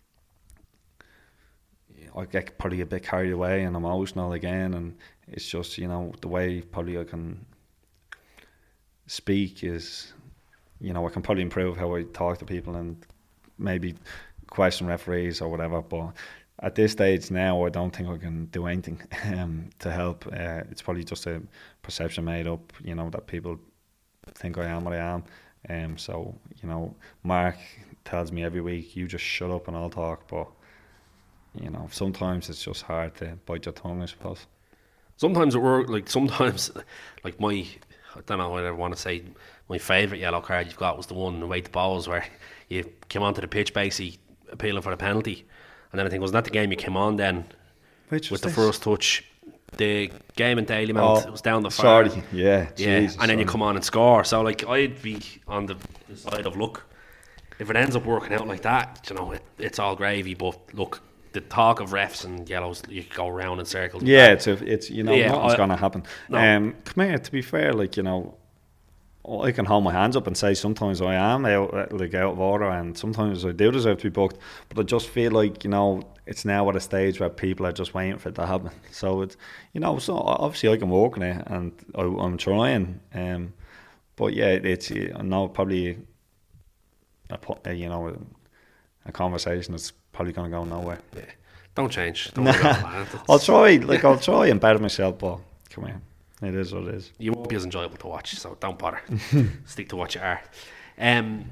I get probably a bit carried away and emotional again, and it's just, you know, the way probably I can speak is, you know, I can probably improve how I talk to people and maybe question referees or whatever, but at this stage now I don't think I can do anything um, to help. Uh, it's probably just a perception made up, you know, that people think I am what I am. Um, so, you know, Mark tells me every week, you just shut up and I'll talk, but, you know, sometimes it's just hard to bite your tongue, I suppose. Sometimes it works, like, sometimes, like, my, I don't know what I want to say, my favourite yellow card you've got was the one away to Bowes where you came onto the pitch basically appealing for the penalty, and then I think, wasn't that the game you came on then? Which was with this? the first touch? The game in Dalymount, oh, it was down the far. Sorry, yeah, yeah, Jesus, and then sorry. you come on and score. So, like, I'd be on the, the side of, look, if it ends up working out like that, you know, it, it's all gravy. But look, the talk of refs and yellows, you could go around in circles. Yeah, it's, a, it's you know, yeah, nothing's I, going to happen. No. Um, come here, to be fair, like, you know, I can hold my hands up and say sometimes I am out, like, out of order, and sometimes I do deserve to be booked, but I just feel like, you know, it's now at a stage where people are just waiting for it to happen. So it's, you know, so obviously I can work on it, and I, I'm trying. Um, but yeah, it's, I know, probably a, a you know a, a conversation that's probably going to go nowhere. Yeah. Don't change. Don't worry about that. I'll try. Like, I'll try and better myself. But come here, it is what it is. You won't be as enjoyable to watch, so don't bother. Stick to what you are. Um,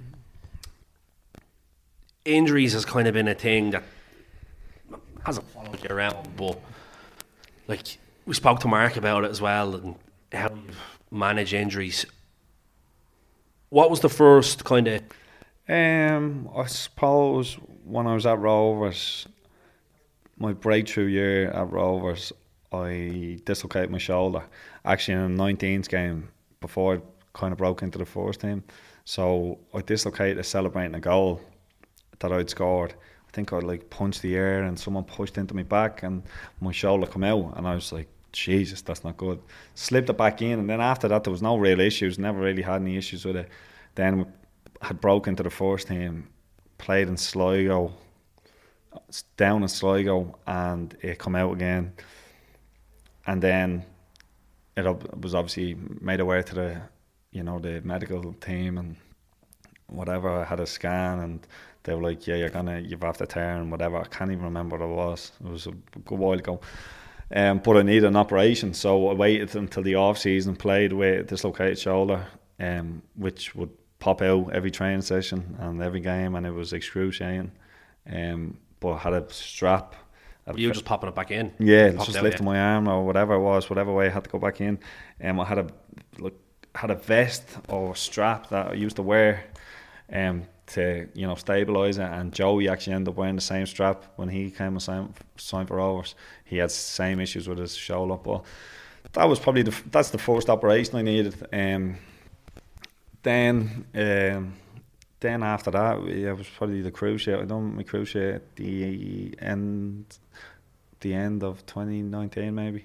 injuries has kind of been a thing that hasn't followed you around, but, like, we spoke to Mark about it as well, and how you manage injuries. What was the first kind of? Um, I suppose when I was at Rovers, my breakthrough year at Rovers, I dislocated my shoulder. Actually, in a nineteens game before I kind of broke into the first team. So I dislocated celebrating a goal that I'd scored. I think I like punched the air and someone pushed into my back and my shoulder come out, and I was like, Jesus, that's not good. Slipped it back in, and then after that there was no real issues, never really had any issues with it. Then had broke into the first team, played in Sligo, down in Sligo, and it come out again. And then it was obviously made aware to the, you know, the medical team and whatever. I had a scan and they were like, yeah, you're gonna, you've after tear and whatever. I can't even remember what it was. It was a good while ago. Um, but I needed an operation, so I waited until the off season, played with a dislocated shoulder, um, which would pop out every training session and every game, and it was excruciating. Um, but I had a strap. Were you just popping it back in? Yeah, Popped just out, lifting yeah. my arm or whatever it was, whatever way I had to go back in. Um, I had a like, had a vest or strap that I used to wear um, to, you know, stabilise it, and Joey actually ended up wearing the same strap when he came and signed, signed for Rovers. He had the same issues with his shoulder, but that was probably the that's the first operation I needed. Um, then um, then after that, yeah, it was probably the cruciate. I done my cruciate at the end the end of twenty nineteen maybe.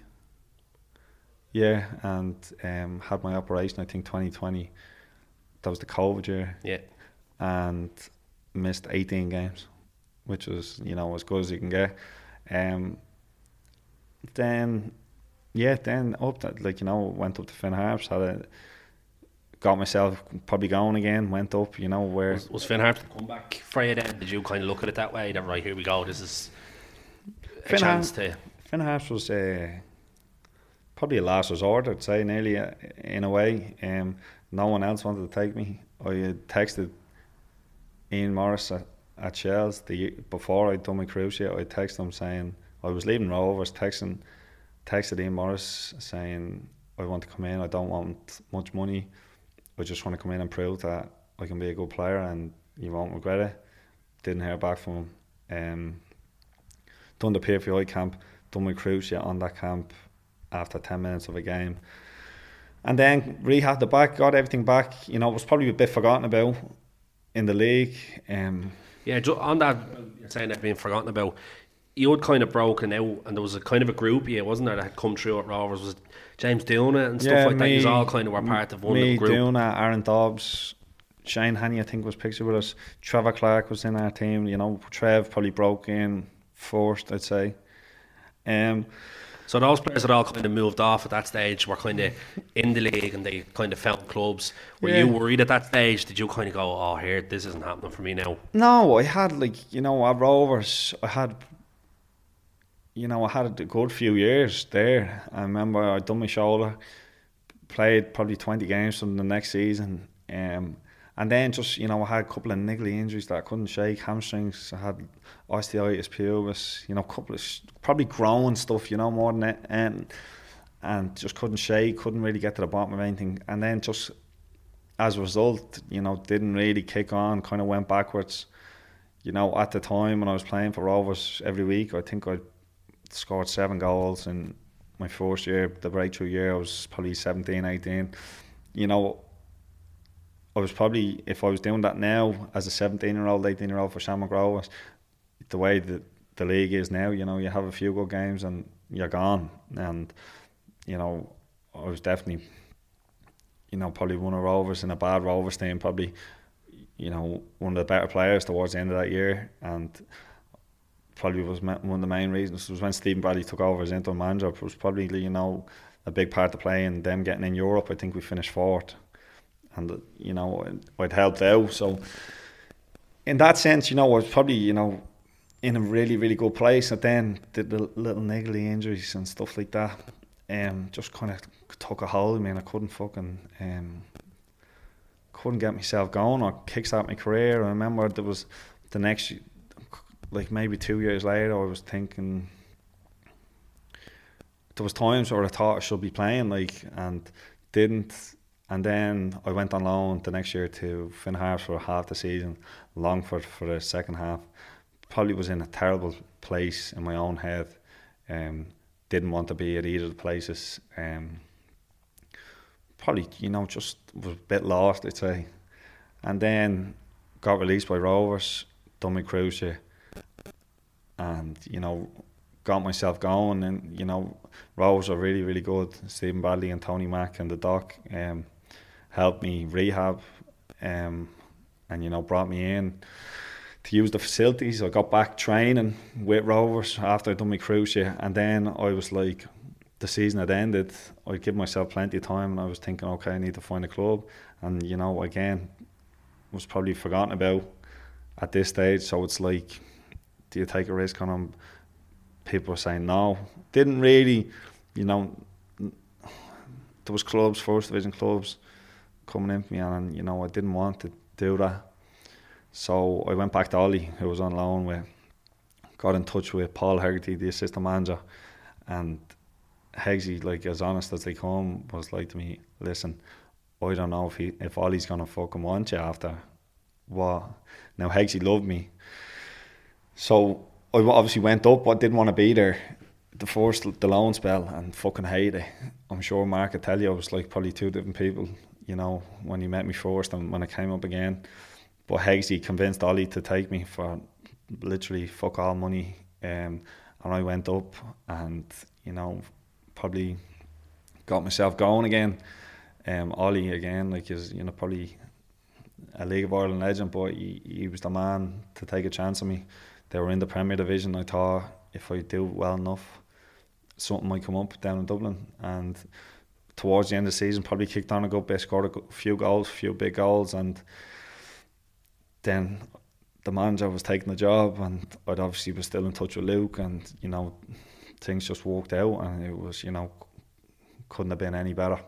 Yeah, and um, had my operation I think twenty twenty. That was the COVID year. Yeah. And missed eighteen games which was, you know, as good as you can get. Um, then, yeah, then up that, like, you know, went up to Finn Harps, had a, got myself probably going again, went up, you know, where... Was, was Finn Harps to come back for you then? Did you kind of look at it that way, that right, here we go, this is a Finn chance Har- to... Finn Harps was uh, probably a last resort, I'd say, nearly, uh, in a way. Um, no one else wanted to take me. I had texted Ian Morris at, at Shells the year before I'd done my cruise yet. I texted him saying, I was leaving Rovers, texting, texted Ian Morris saying, I want to come in, I don't want much money, I just want to come in and prove that I can be a good player and you won't regret it. Didn't hear back from him. Um, done the P F I camp, done my cruise yet on that camp after ten minutes of a game. And then rehabbed the back, got everything back. You know, it was probably a bit forgotten about in the league. Um, yeah, on that, you're saying that being forgotten about, you had kind of broken out, and there was a kind of a group, yeah, wasn't there, that had come through at Rovers? Was it James Duna and stuff yeah, like me, that? You all kind of were part of one me, little group. Duna, Aaron Dobbs, Shane Hanney, I think, was pictured with us. Trevor Clark was in our team. You know, Trev probably broke in first, I'd say. Um, So those players had all kind of moved off at that stage, were kind of in the league and they kind of found clubs. Were yeah. you worried at that stage? Did you kind of go, oh, here, this isn't happening for me now? No, I had, like, you know, at Rovers, I had, you know, I had a good few years there. I remember I'd done my shoulder, played probably twenty games from the next season. Um, and then just, you know, I had a couple of niggly injuries that I couldn't shake, hamstrings, I had osteitis pubis, you know, a couple of sh- probably growing stuff, you know, more than that, and and just couldn't shake, couldn't really get to the bottom of anything. And then just as a result, you know, didn't really kick on, kind of went backwards. You know, at the time when I was playing for Rovers every week, I think I scored seven goals in my first year, the breakthrough year. I was probably seventeen, eighteen. You know, I was probably, if I was doing that now as a seventeen year old, eighteen year old for Shamrock Rovers, the way that the league is now, you know, you have a few good games and you're gone. And, you know, I was definitely, you know, probably one of Rovers in a bad Rovers team, probably, you know, one of the better players towards the end of that year. And probably was one of the main reasons was when Stephen Bradley took over as interim manager. It was probably, you know, a big part to play in them getting in Europe. I think we finished fourth. And, you know, I'd helped out. So, in that sense, you know, I was probably, you know, in a really, really good place. And then the, the little niggly injuries and stuff like that um, just kind of took a hold of me, and I couldn't fucking, um, couldn't get myself going or kickstart my career. I remember there was the next, like maybe two years later, I was thinking, there was times where I thought I should be playing, like, and didn't. And then I went on loan the next year to Finn Harps for half the season, Longford for the second half. Probably was in a terrible place in my own head. Um, didn't want to be at either of the places. Um, probably, you know, just was a bit lost, I'd say. And then got released by Rovers, done my cruise year, and, you know, got myself going. And, you know, Rovers are really, really good. Stephen Bradley and Tony Mack and the doc um, helped me rehab, um, and, you know, brought me in to use the facilities. I got back training with Rovers after I'd done my cruise year, and then I was like, the season had ended, I'd give myself plenty of time, and I was thinking, okay, I need to find a club. And, you know, again, was probably forgotten about at this stage. So it's like, do you take a risk on them? People were saying no. Didn't really, you know, there was clubs, first division clubs coming in for me, and, you know, I didn't want to do that. So I went back to Ollie, who was on loan with, got in touch with Paul Hegarty, the assistant manager, and Hegsy, like, as honest as they come, was like to me, listen, I don't know if he, if Ollie's going to fucking want you after what. Now, Hegsy loved me. So I obviously went up, but didn't want to be there the first, the loan spell, and fucking hate it. I'm sure Mark could tell you I was like probably two different people, you know, when he met me first and when I came up again. But Hegsy convinced Ollie to take me for literally fuck all money, um, and I went up and, you know, probably got myself going again. Um, Ollie again, like, is, you know, probably a League of Ireland legend, but he, he was the man to take a chance on me, they were in the Premier Division. I thought if I do well enough, something might come up down in Dublin. And towards the end of the season, probably kicked on a good bit, scored a few goals, a few big goals, and then the manager was taking the job, and I'd obviously was still in touch with Luke, and you know, things just worked out, and it was, you know, couldn't have been any better.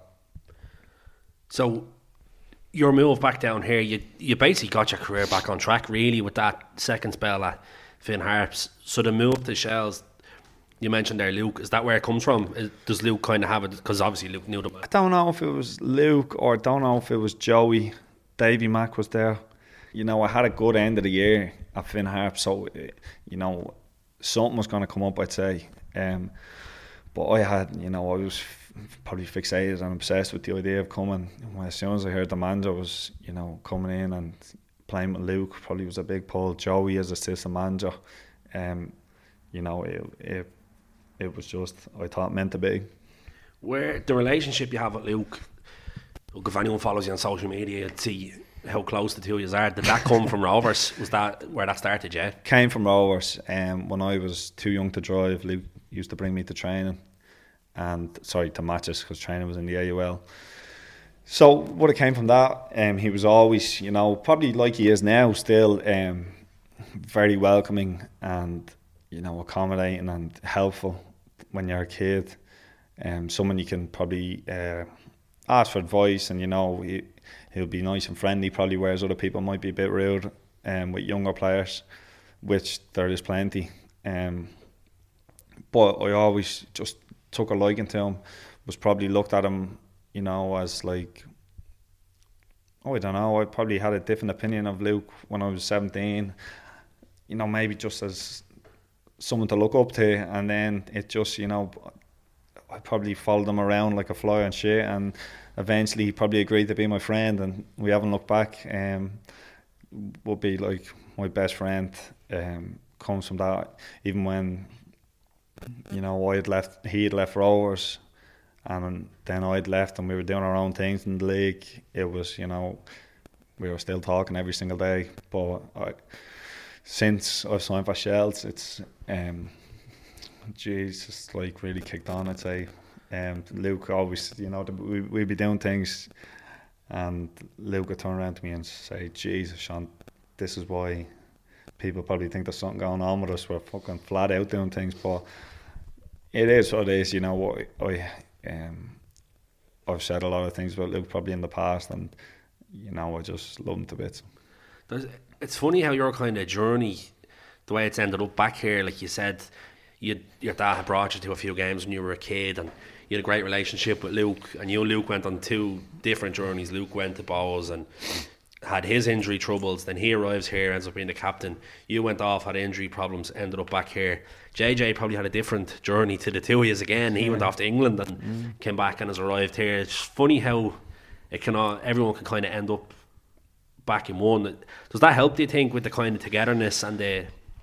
So your move back down here, you you basically got your career back on track really with that second spell at Finn Harps. So the move to Shells, you mentioned there Luke, is that where it comes from? Is, does Luke kind of have it, because obviously Luke knew them? I don't know if it was Luke or I don't know if it was Joey. Davy Mack was there. You know, I had a good end of the year at Finn Harps, so you know, something was going to come up, I'd say. Um, but I had, you know, I was probably fixated and obsessed with the idea of coming. As soon as I heard the manager was, you know, coming in and playing with Luke, probably was a big pull. Joey as assistant manager, um, you know, it, it it was just, I thought, meant to be. Where the relationship you have with Luke, look, if anyone follows you on social media, you'd see how close the two of you are. Did that come from Rovers? Was that where that started, yeah? Came from Rovers. Um, when I was too young to drive, Luke used to bring me to training, and sorry, to matches, because training was in the A U L. So what it came from that, um, he was always, you know, probably like he is now, still um, very welcoming and, you know, accommodating and helpful when you're a kid. Um, someone you can probably uh, ask for advice, and you know, he, he'll be nice and friendly, probably, whereas other people might be a bit rude um, with younger players, which there is plenty. Um, but I always just took a liking to him, was probably looked at him, you know, as like, oh, I don't know, I probably had a different opinion of Luke when I was seventeen, you know, maybe just as someone to look up to, and then it just, you know, I probably followed him around like a fly on shit, and eventually he probably agreed to be my friend, and we haven't looked back. Um, would be like my best friend. Um, comes from that. Even when, you know, I had left, he had left Rovers, and then I'd left, and we were doing our own things in the league. It was, you know, we were still talking every single day. But I, since I've signed for Shells, it's um. Jeez, it's like really kicked on, I'd say. Um, Luke always, you know, we, we'd be doing things, and Luke would turn around to me and say, Jesus, Sean, this is why people probably think there's something going on with us. We're fucking flat out doing things, but it is what it is, you know. I, I, um, I've said a lot of things about Luke probably in the past, and, you know, I just love him to bits. It's funny how your kind of journey, the way it's ended up back here, like you said, You, your dad had brought you to a few games when you were a kid, and you had a great relationship with Luke, and you and Luke went on two different journeys. Luke went to Bohs and had his injury troubles, then he arrives here, ends up being the captain. You went off, had injury problems, ended up back here. J J probably had a different journey to the two of you again. He yeah. went off to England and mm. came back and has arrived here. It's funny how it can all, everyone can kind of end up back in one. Does that help, do you think, with the kind of togetherness and the...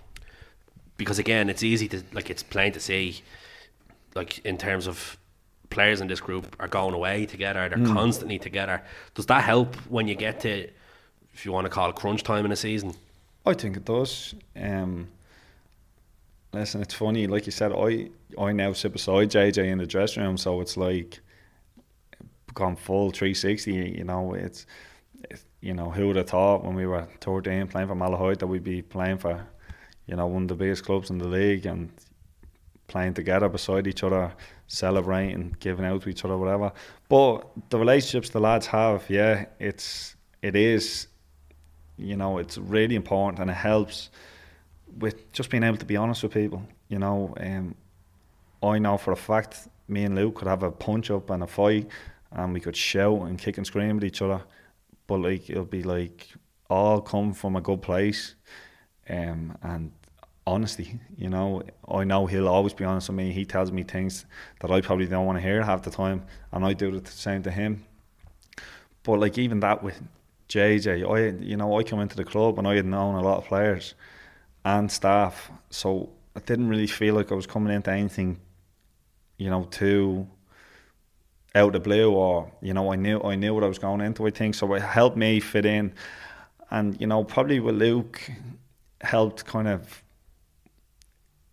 Because again, it's easy to, like, it's plain to see, like, in terms of players in this group are going away together, they're mm. constantly together. Does that help when you get to, if you want to call it, crunch time in a season? I think it does. Um, listen, it's funny, like you said, I I now sit beside J J in the dressing room, so it's like gone full three sixty. You know, it's, it's you know, who would have thought when we were thirteen playing for Malahide that we'd be playing for, you know, one of the biggest clubs in the league, and playing together beside each other, celebrating, giving out to each other, whatever. But the relationships the lads have, yeah, it's it is, you know, it's really important, and it helps with just being able to be honest with people. You know, um, I know for a fact me and Luke could have a punch up and a fight, and we could shout and kick and scream at each other, but like it'll be like all come from a good place. Um, and honesty, you know, I know he'll always be honest with me. He tells me things that I probably don't want to hear half the time, and I do the same to him. But like even that with J J, I, you know, I come into the club and I had known a lot of players and staff, so I didn't really feel like I was coming into anything, you know, too out of the blue, or, you know, I knew I knew what I was going into, I think, so it helped me fit in. And, you know, probably with Luke, helped kind of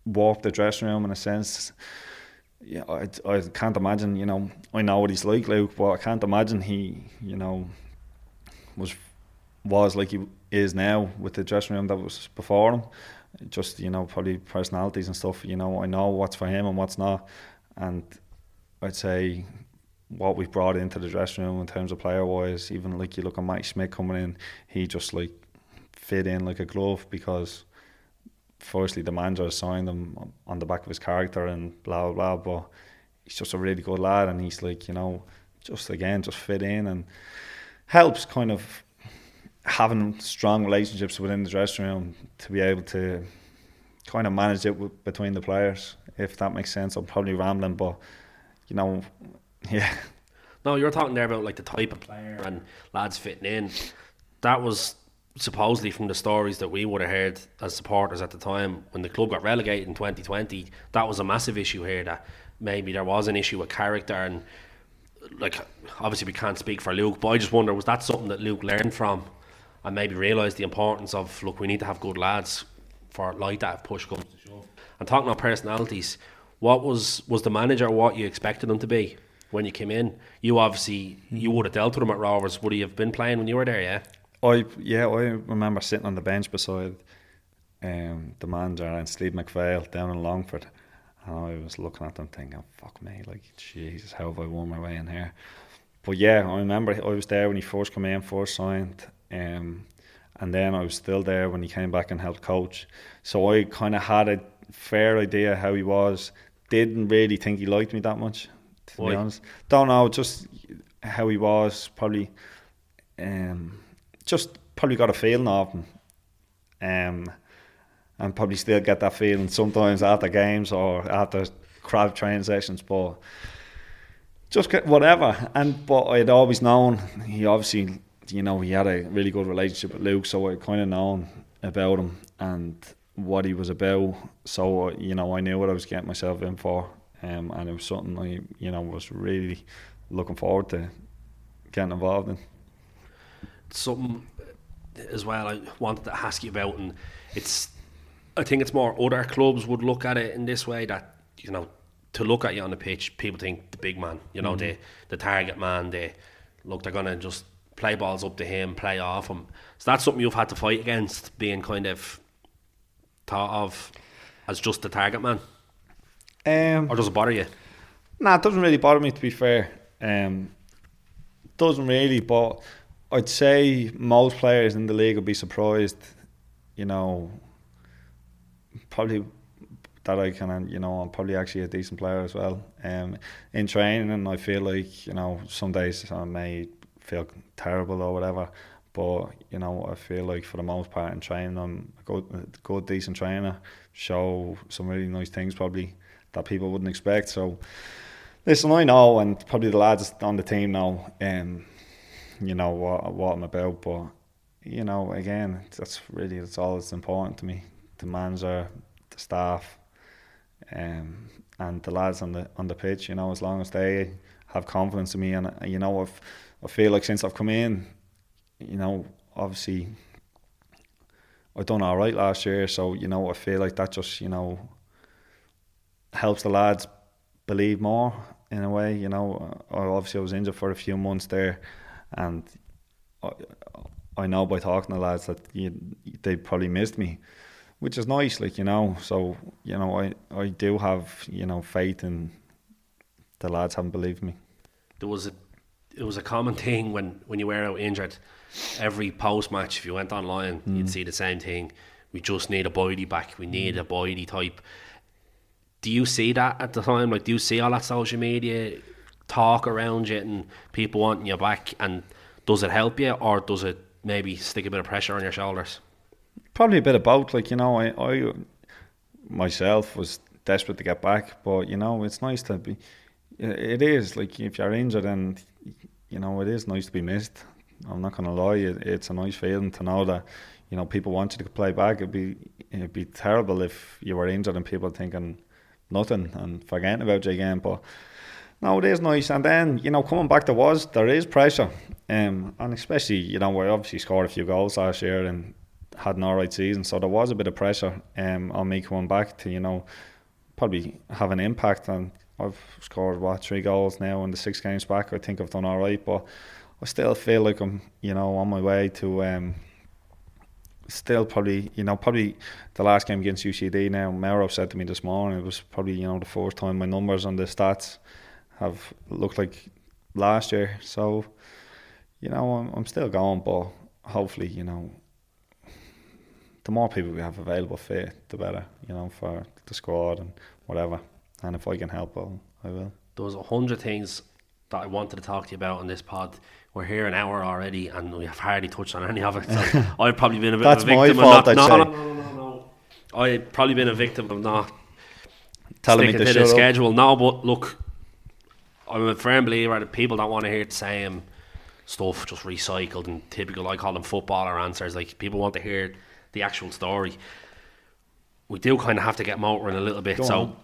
warped the dressing room in a sense. Yeah, I, I can't imagine, you know, I know what he's like, Luke, but I can't imagine he, you know, was was like he is now with the dressing room that was before him. Just, you know, probably personalities and stuff, you know, I know what's for him and what's not. And I'd say what we've brought into the dressing room in terms of player-wise, even like you look at Mike Schmidt coming in, he just like fit in like a glove because firstly the manager signed him on the back of his character and blah, blah, blah, but he's just a really good lad and he's like, you know, just again, just fit in and helps kind of having strong relationships within the dressing room to be able to kind of manage it w- between the players, if that makes sense. I'm probably rambling, but you know, yeah. No, you're talking there about like the type of player and lads fitting in. That was supposedly from the stories that we would have heard as supporters at the time when the club got relegated in twenty twenty. That was a massive issue here, that maybe there was an issue with character, and like obviously we can't speak for Luke, but I just wonder, was that something that Luke learned from and maybe realised the importance of, look, we need to have good lads for like that if push comes to shove? And talking about personalities, what was was the manager what you expected him to be when you came in? You obviously, you would have dealt with him at Rovers. Would he have been playing when you were there, yeah? I yeah, I remember sitting on the bench beside um, the manager and Steve McPhail down in Longford, and I was looking at them thinking, fuck me, like, Jesus, how have I won my way in here? But yeah, I remember I was there when he first came in, first signed, um, and then I was still there when he came back and helped coach. So I kind of had a fair idea how he was. Didn't really think he liked me that much, to Why? be honest. Don't know, just how he was, probably... Um, just probably got a feeling of him, um, and probably still get that feeling sometimes after games or after crowd training sessions, but just get whatever. And but I'd always known he obviously, you know, he had a really good relationship with Luke, so I'd kind of known about him and what he was about, so you know, I knew what I was getting myself in for, um, and it was something I, you know, was really looking forward to getting involved in. Something as well I wanted to ask you about, and it's, I think it's more other clubs would look at it in this way, that, you know, to look at you on the pitch, people think the big man, you know, mm-hmm. the the target man, they look, they're gonna just play balls up to him, play off him. So that's something you've had to fight against, being kind of thought of as just the target man, um, or does it bother you? Nah, it doesn't really bother me, to be fair. Um, doesn't really, but I'd say most players in the league would be surprised, you know, probably that I can, you know, I'm probably actually a decent player as well. Um, in training, and I feel like, you know, some days I may feel terrible or whatever, but, you know, I feel like for the most part in training, I'm a good, a good decent trainer, show some really nice things probably that people wouldn't expect. So, listen, I know, and probably the lads on the team know, um, you know what what I'm about, but you know, again, that's really that's all that's important to me. The manager, the staff, um, and the lads on the on the pitch. You know, as long as they have confidence in me, and you know, I've, I feel like since I've come in, you know, obviously I've done all right last year, so you know, I feel like that just, you know, helps the lads believe more in a way. You know, obviously I was injured for a few months there. And I, I know by talking to lads that you, they probably missed me, which is nice, like, you know. So, you know, I, I do have, you know, faith in the lads haven't believed me. There was a, it was a common thing when, when you were out injured. Every post match, if you went online, mm. you'd see the same thing. We just need a Boydie back. We need mm. a Boydie type. Do you see that at the time? Like, do you see all that social media talk around you and people wanting you back, and does it help you, or does it maybe stick a bit of pressure on your shoulders? Probably a bit of both. Like, you know, I, I myself was desperate to get back, but you know, it's nice to be, it is like, if you're injured, and you know, it is nice to be missed. I'm not gonna lie, it, it's a nice feeling to know that, you know, people want you to play back. It'd be it'd be terrible if you were injured and people thinking nothing and forgetting about you again, but no, it is nice. And then, you know, coming back, there was, there is pressure. Um, and especially, you know, I obviously scored a few goals last year in had an alright season, so there was a bit of pressure um, on me coming back to, you know, probably have an impact. And I've scored what three goals now in the six games back. I think I've done alright, but I still feel like I'm, you know, on my way to um, still probably, you know, probably the last game against U C D now, Mauro said to me this morning, it was probably, you know, the first time my numbers on the stats have looked like last year. So, you know, I'm, I'm still going, but hopefully, you know, the more people we have available fit, the better, you know, for the squad and whatever. And if I can help, I'll, I will. There was a hundred things that I wanted to talk to you about on this pod. We're here an hour already and we have hardly touched on any of it. So I've probably been a bit That's of a victim. my fault, of not, I'd no, say. no, no, no, no, no. I've probably been a victim of not Telling me sticking to to the shut up. schedule. No, but look, I'm a firm believer that people don't want to hear the same stuff just recycled and typical, I call them footballer answers. Like, people want to hear the actual story. We do kind of have to get motoring a little bit. Go so on.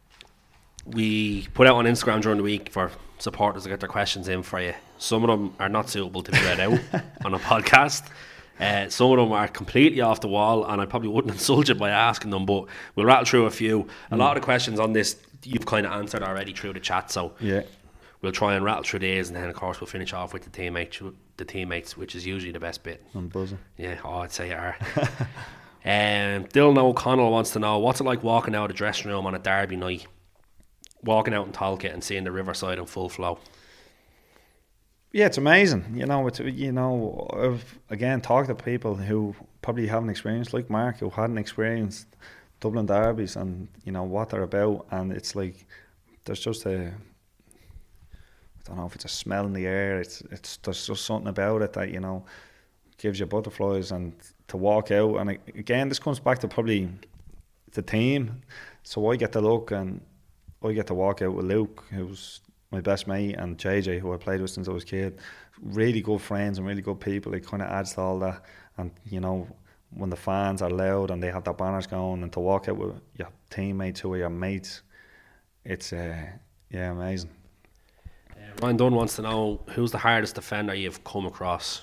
we put out on Instagram during the week for supporters to get their questions in for you. Some of them are not suitable to be read out on a podcast. Uh, some of them are completely off the wall, and I probably wouldn't insult you by asking them, but we'll rattle through a few. A Mm. lot of the questions on this you've kind of answered already through the chat, so Yeah. we'll try and rattle through these, and then of course we'll finish off with the teammates, the teammates, which is usually the best bit. I'm buzzing. Yeah, oh, I'd say you are. um, Dylan O'Connell wants to know, what's it like walking out of the dressing room on a derby night, walking out in Talcott and seeing the Riverside in full flow? Yeah, it's amazing. You know, it's, you know, I've again talked to people who probably haven't experienced, like Mark, who hadn't experienced Dublin derbies and, you know, what they're about. And it's like, there's just a, I don't know if it's a smell in the air. It's, it's there's just something about it that, you know, gives you butterflies. And to walk out, and again, this comes back to probably the team. So I get to look and I get to walk out with Luke, who's my best mate, and J J, who I played with since I was a kid. Really good friends and really good people. It kind of adds to all that. And, you know, when the fans are loud and they have their banners going, and to walk out with your teammates who are your mates, it's, uh, yeah, amazing. Uh, Ryan Dunn wants to know, who's the hardest defender you've come across?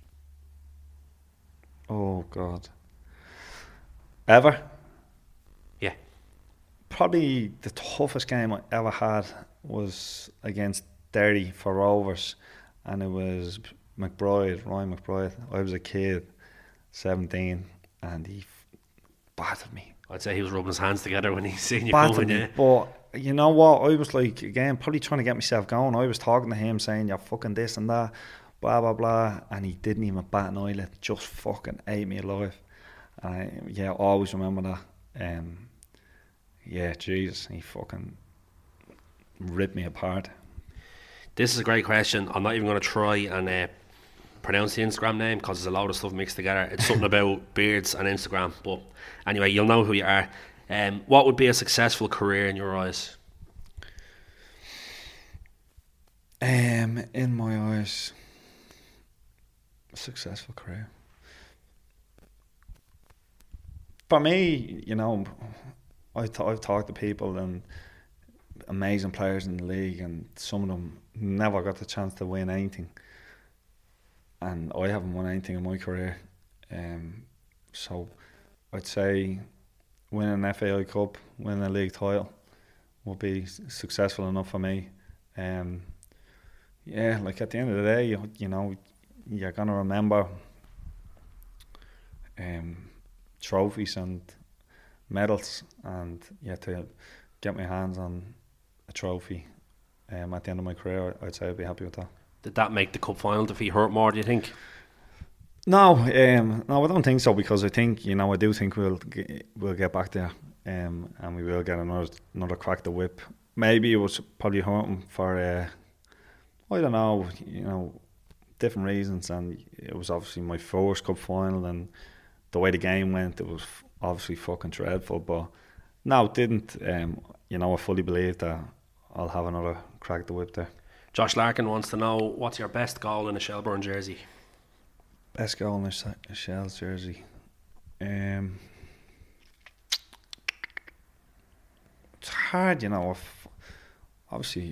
Oh, God. Ever? Yeah. Probably the toughest game I ever had was against Derry for Rovers, and it was McBride, Ryan McBride. I was a kid, seventeen, and he f- battered me. I'd say he was rubbing his hands together when he seen you Battered coming, me, yeah. but you know what? I was like, again, probably trying to get myself going. I was talking to him saying, you're fucking this and that, blah, blah, blah, and he didn't even bat an eyelid, just fucking ate me alive. And I, yeah, I always remember that. Um, yeah, Jesus, he fucking ripped me apart. This is a great question. I'm not even going to try and uh, pronounce the Instagram name because there's a lot of stuff mixed together. It's something about beards and Instagram. But anyway, you'll know who you are. Um, what would be a successful career in your eyes? Um, in my eyes, a successful career. For me, you know, I th- I've talked to people and amazing players in the league, and some of them never got the chance to win anything. And I haven't won anything in my career. Um, so I'd say winning an F A I Cup, winning a league title would be successful enough for me. Um, yeah, like at the end of the day, you, you know, you're going to remember um, trophies and medals, and yeah, to get my hands on a trophy um, at the end of my career, I'd say I'd be happy with that. Did that make the cup final defeat hurt more, do you think? No, um, no, I don't think so, because I think, you know, I do think we'll get, we'll get back there, um, and we will get another another crack the whip. Maybe it was probably hurting for, uh, I don't know, you know, different reasons, and it was obviously my first cup final, and the way the game went, it was obviously fucking dreadful. But no, it didn't. Um, you know, I fully believe that I'll have another crack the whip there. Josh Larkin wants to know, what's your best goal in a Shelbourne jersey? Best goal in a, a Shells jersey. Um, it's hard, you know. I've, obviously,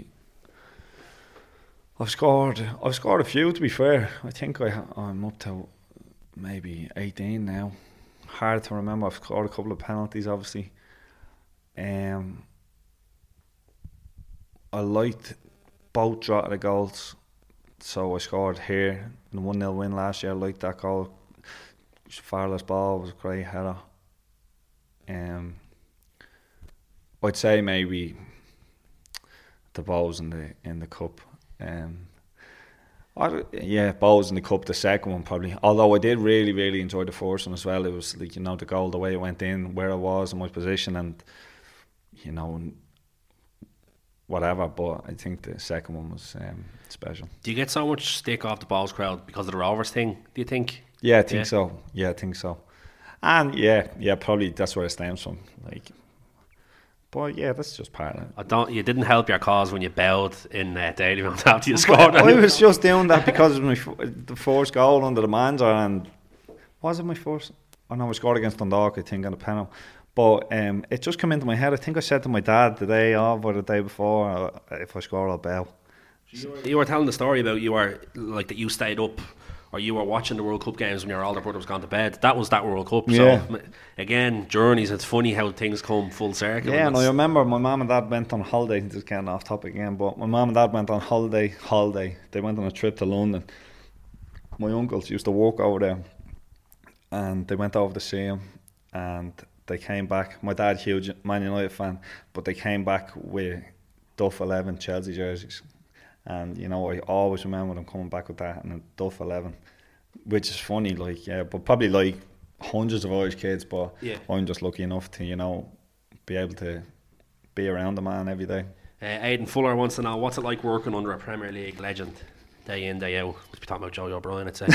I've scored. I've scored a few. To be fair, I think I, I'm up to maybe eighteen now. Hard to remember. I've scored a couple of penalties, obviously. Um, I liked both Drogheda goals. So I scored here in the one nil win last year. I liked that goal. Farless ball was a great header. Um, I'd say maybe the Bows in the in the cup. Um, I, yeah, Bows in the cup. The second one probably. Although I did really really enjoy the first one as well. It was like, you know, the goal, the way it went in, where I was in my position, and you know, whatever. But I think the second one was um, special. Do you get so much stick off the Bows crowd because of the Rovers thing, do you think? Yeah, I think yeah. so. Yeah, I think so. And yeah, yeah, probably that's where it stems from. Like, but yeah, that's just part of it. I don't. You didn't help your cause when you bowed in uh, Dalymount after you scored. I was just doing that because it was my f- the first goal under the manager, and was it my first? Oh no, I scored against Dundalk, I think, on a penalty. But um, it just came into my head. I think I said to my dad the day of or the day before, uh, if I score, I'll bow. You were, you were telling the story about you were like that you stayed up, or you were watching the World Cup games when your older brother was gone to bed. That was that World Cup. Yeah. So again, journeys. It's funny how things come full circle. Yeah, and I remember my mum and dad went on holiday. This is getting off topic again, but my mum and dad went on holiday. Holiday. They went on a trip to London. My uncles used to work over there, and they went over to see him, and they came back. My dad, huge Man United fan, but they came back with Duff eleven Chelsea jerseys. And, you know, I always remember them coming back with that and a Duff eleven, which is funny, like, yeah, but probably like hundreds of Irish kids, but yeah. I'm just lucky enough to, you know, be able to be around the man every day. Uh, Aidan Fuller wants to know, what's it like working under a Premier League legend, day in, day out? We'll be talking about Joey O'Brien, I'd say.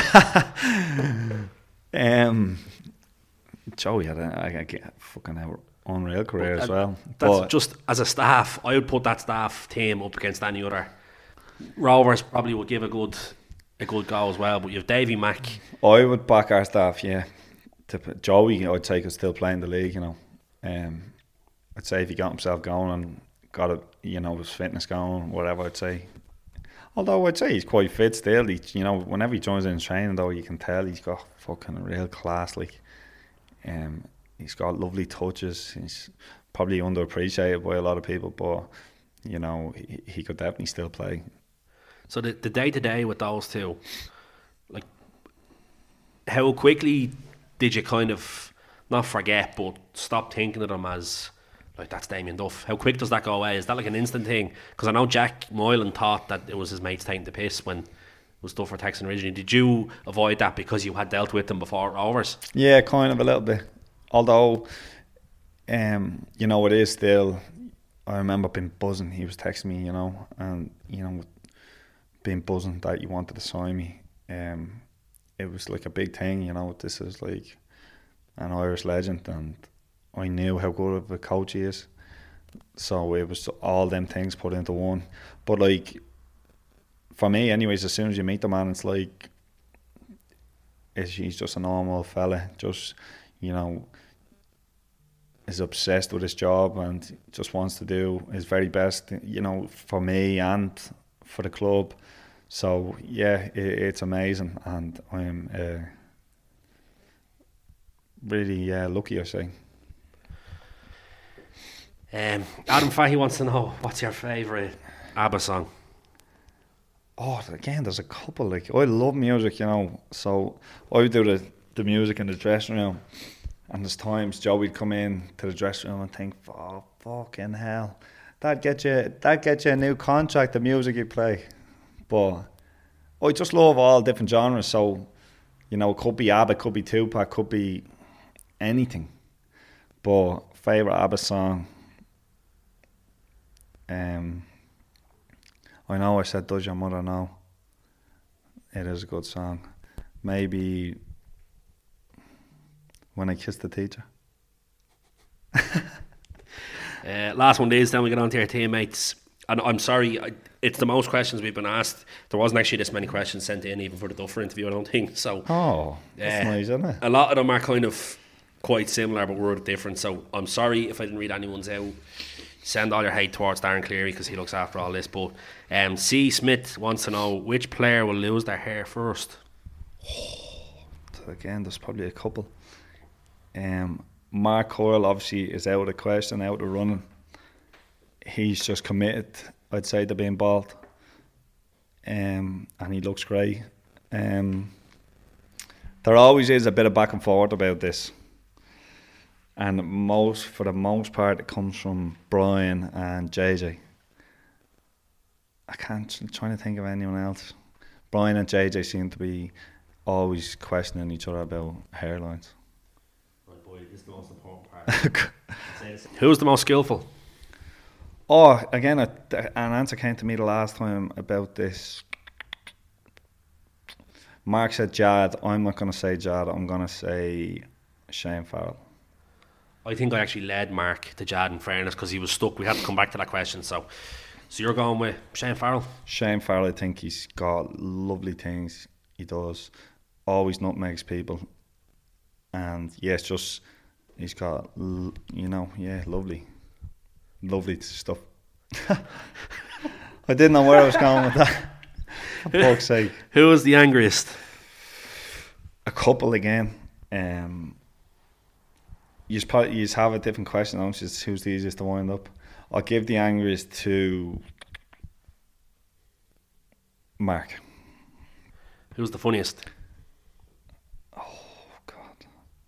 um, Joey had a, a, a fucking unreal career but, as well. That's but just, as a staff, I would put that staff team up against any other. Rovers probably would give a good a good go as well, but you have Davy Mack. I would back our staff, yeah. To, Joey, I'd say, could still play in the league, you know. Um, I'd say if he got himself going and got it, you know, his fitness going, whatever, I'd say. Although I'd say he's quite fit still. He, you know, whenever he joins in training, though, you can tell he's got fucking real class. Like, um, he's got lovely touches. He's probably underappreciated by a lot of people, but you know, he, he could definitely still play. So the the day to day with those two, like, how quickly did you kind of not forget but stop thinking of them as like, that's Damien Duff? How quick does that go away? Is that like an instant thing? Because I know Jack Moylan thought that it was his mates taking the piss when it was Duff for texting originally. Did you avoid that because you had dealt with them before Rovers? Yeah, kind of a little bit. Although, um, you know, it is still. I remember being buzzing. He was texting me, you know, and you know, being buzzing that you wanted to sign me. Um, it was like a big thing, you know. This is like an Irish legend, and I knew how good of a coach he is. So it was all them things put into one. But like, for me, anyways, as soon as you meet the man, it's like, it's, he's just a normal fella, just, you know, is obsessed with his job and just wants to do his very best, you know, for me and for the club. So yeah, it, it's amazing, and I'm uh, really uh, lucky, I say. Um, Adam Fahey wants to know, what's your favourite ABBA song? Oh, again, there's a couple. Like, I love music, you know. So I would do the the music in the dressing room. And there's times Joe would come in to the dressing room and think, oh, fucking hell, that'd get you, that'd get you a new contract, the music you play. But I just love all different genres. So, you know, it could be ABBA, it could be Tupac, could be anything. But favourite ABBA song, um, I know I said Does Your Mother Know? It is a good song. Maybe When I Kissed the Teacher. uh, last one is, then we get on to our teammates. And I'm sorry, I, it's the most questions we've been asked. There wasn't actually this many questions sent in, even for the Duffer interview, I don't think. So, oh, that's uh, nice, isn't it? A lot of them are kind of quite similar, but word different. So I'm sorry if I didn't read anyone's out. Send all your hate towards Darren Cleary because he looks after all this. But um, C. Smith wants to know, which player will lose their hair first? Oh, again, there's probably a couple. Um, Mark Coyle obviously is out of the question, out of running. He's just committed, I'd say, to being bald. Um, and he looks great. Um, there always is a bit of back and forth about this. And most, for the most part, it comes from Brian and J J. I can't, I'm trying to think of anyone else. Brian and J J seem to be always questioning each other about hairlines. Right, boy, this is the most important part. Who's the most skillful? Oh, again, a, an answer came to me the last time about this. Mark said Jad. I'm not going to say Jad. I'm going to say Shane Farrell. I think I actually led Mark to Jad in fairness because he was stuck. We had to come back to that question. So, so you're going with Shane Farrell? Shane Farrell, I think he's got lovely things he does. Always nutmegs people. And yeah, it's just, he's got, you know, yeah, lovely. Lovely stuff. I didn't know where I was going with that. For fuck's sake. Who was the angriest? A couple again. Um, you just probably you just have a different question. Don't you? Just who's the easiest to wind up? I'll give the angriest to Mark. Who's the funniest? Oh God!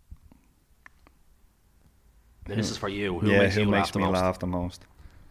Now, this is for you. Who yeah, makes who you makes laugh the me most? laugh the most?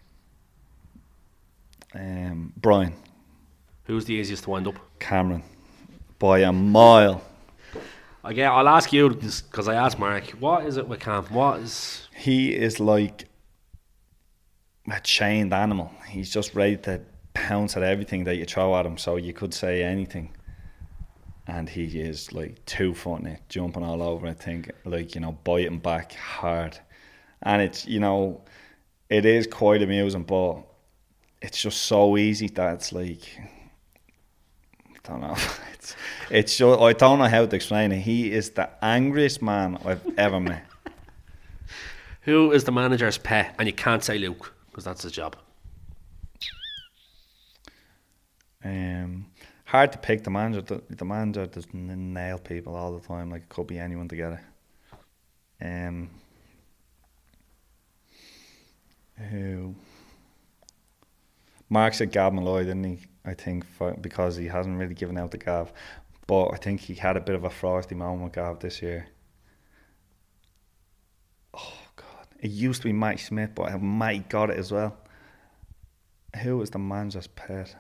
Um, Brian. Who's the easiest to wind up? Cameron. By a mile. Okay, I'll ask you because I asked Mark. What is it with Cam? What is? He is like a chained animal. He's just ready to pounce at everything that you throw at him. So you could say anything, and he is like two footing it, jumping all over it. Think like you know, biting back hard, and it's you know, it is quite amusing, but it's just so easy that it's like. I don't know. It's, it's just, I don't know how to explain it. He is the angriest man I've ever met. Who is the manager's pet? And you can't say Luke because that's his job. Um, hard to pick the manager. The, the manager doesn't nail people all the time. Like it could be anyone together. Um, who? Mark said Gav Malloy, didn't he? I think for, because he hasn't really given out to Gav, but I think he had a bit of a frosty moment with Gav this year. Oh God! It used to be Mike Smith, but Mike got it as well. Who was the manager's pet?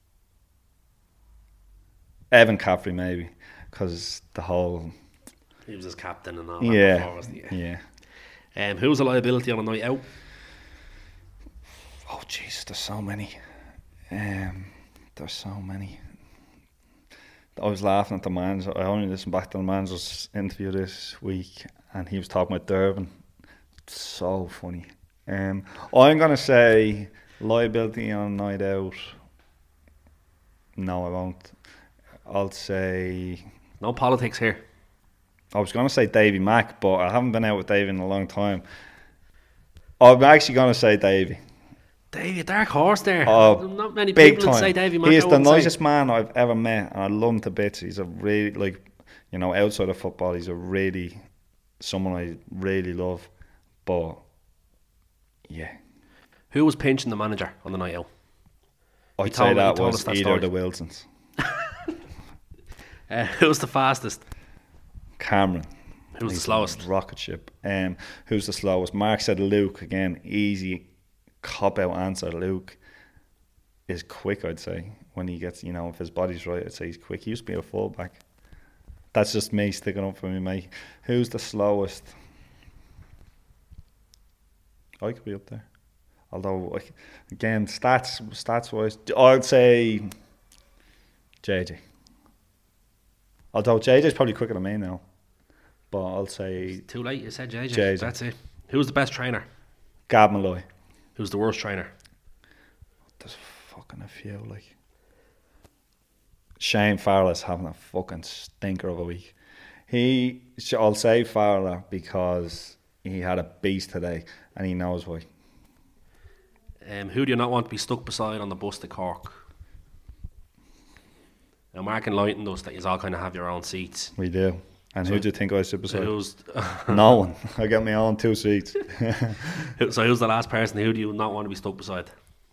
Evan Caffrey, maybe, because the whole. He was his captain and all. Yeah, that before, wasn't he? yeah. Um, who was a liability on a night out? Oh Jesus, there's so many. Um, there's so many. I was laughing at the manager. I only listened back to the manager's interview this week, and he was talking about Durban. So funny. Um, I'm gonna say liability on a night out. No, I won't. I'll say no politics here. I was gonna say Davy Mack, but I haven't been out with Davy in a long time. I'm actually gonna say Davy. Davey, a dark horse there. Oh, not many big people would time. say Davy Mack. He is the nicest say. man I've ever met, and I love him to bits. He's a really, like, you know, outside of football, he's a really, someone I really love. But, yeah. Who was pinching the manager on the night out? I'd say that was that either story. of the Wilsons. uh, who was the fastest? Cameron. Who's He's the slowest? Rocket ship. Um, who's the slowest? Mark said Luke. Again, easy cop-out answer. Luke is quick, I'd say. When he gets, you know, if his body's right, I'd say he's quick. He used to be a fullback. That's just me sticking up for me, mate. Who's the slowest? I could be up there. Although, again, stats stats wise, I'd say J J. Although J J's probably quicker than me now. But I'll say... It's too late, you said J J. J J. That's it. Who's the best trainer? Gav Malloy. Who's the worst trainer? There's fucking a few, like... Shane Farrell is having a fucking stinker of a week. He... I'll say Farrell because he had a beast today and he knows why. Um, who do you not want to be stuck beside on the bus to Cork? Now, Mark enlightened us that you all kind of have your own seats. We do. And so who do you think I sit beside? Who's no one. I got my own two seats. So who's the last person? Who do you not want to be stuck beside?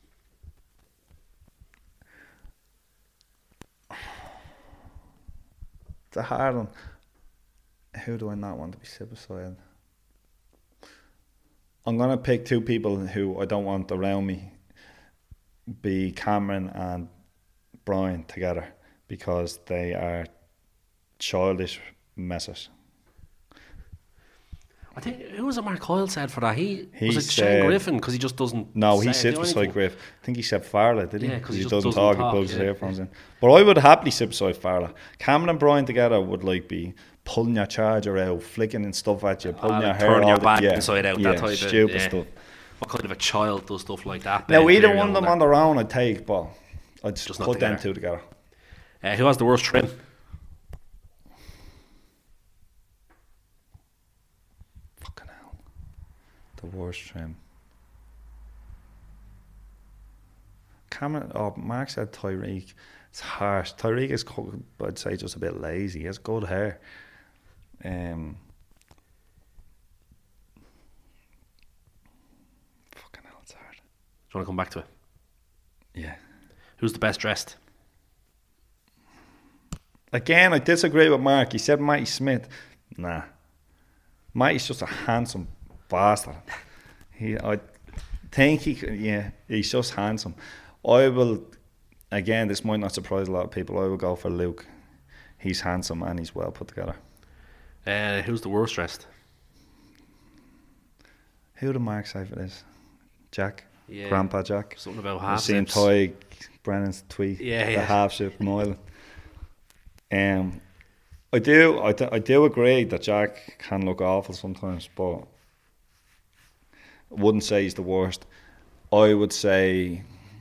It's a hard one. Who do I not want to be sit beside? I'm going to pick two people who I don't want around me. Be Cameron and Brian together, because they are childish messes. I think, who was it Mark Hoyle said for that? He, he was it said, Shane Griffin, because he just doesn't No, say, he sits beside Griff. I think he said Farla, did he? Yeah, because he, he just doesn't, doesn't talk, talk, he plugs yeah. his earphones in. But I would happily sit beside Farla. Cameron and Brian together would like be pulling your charger out, flicking and stuff at you, pulling Ah, your like hair turning your all the- back yeah, inside out, yeah, that type of- stupid yeah. stuff. What kind of a child does stuff like that? Now, Ben either Cleary one of them and on their own I'd take, but I'd Just just not put them together. two together. Uh, who has the worst trim? Fucking hell. The worst trim. Cameron, oh, Mark said Tyreek. It's harsh. Tyreek is, co- I'd say, just a bit lazy. He has good hair. Um, fucking hell, it's hard. Do you want to come back to it? Yeah. Who's the best dressed? Again, I disagree with Mark. He said Matty Smith. Nah. Matty's just a handsome bastard. He, I think he, could- yeah, he's just handsome. I will, again, this might not surprise a lot of people. I will go for Luke. He's handsome and he's well put together. Uh, who's the worst dressed? Who did Mark say for this? Jack? Yeah. Grandpa Jack? Something about I've half seen zips. Ty Brennan's tweet. Yeah, the yeah. half ship mile. Um, I do, I, do, I do agree that Jack can look awful sometimes, but I wouldn't say he's the worst. I would say,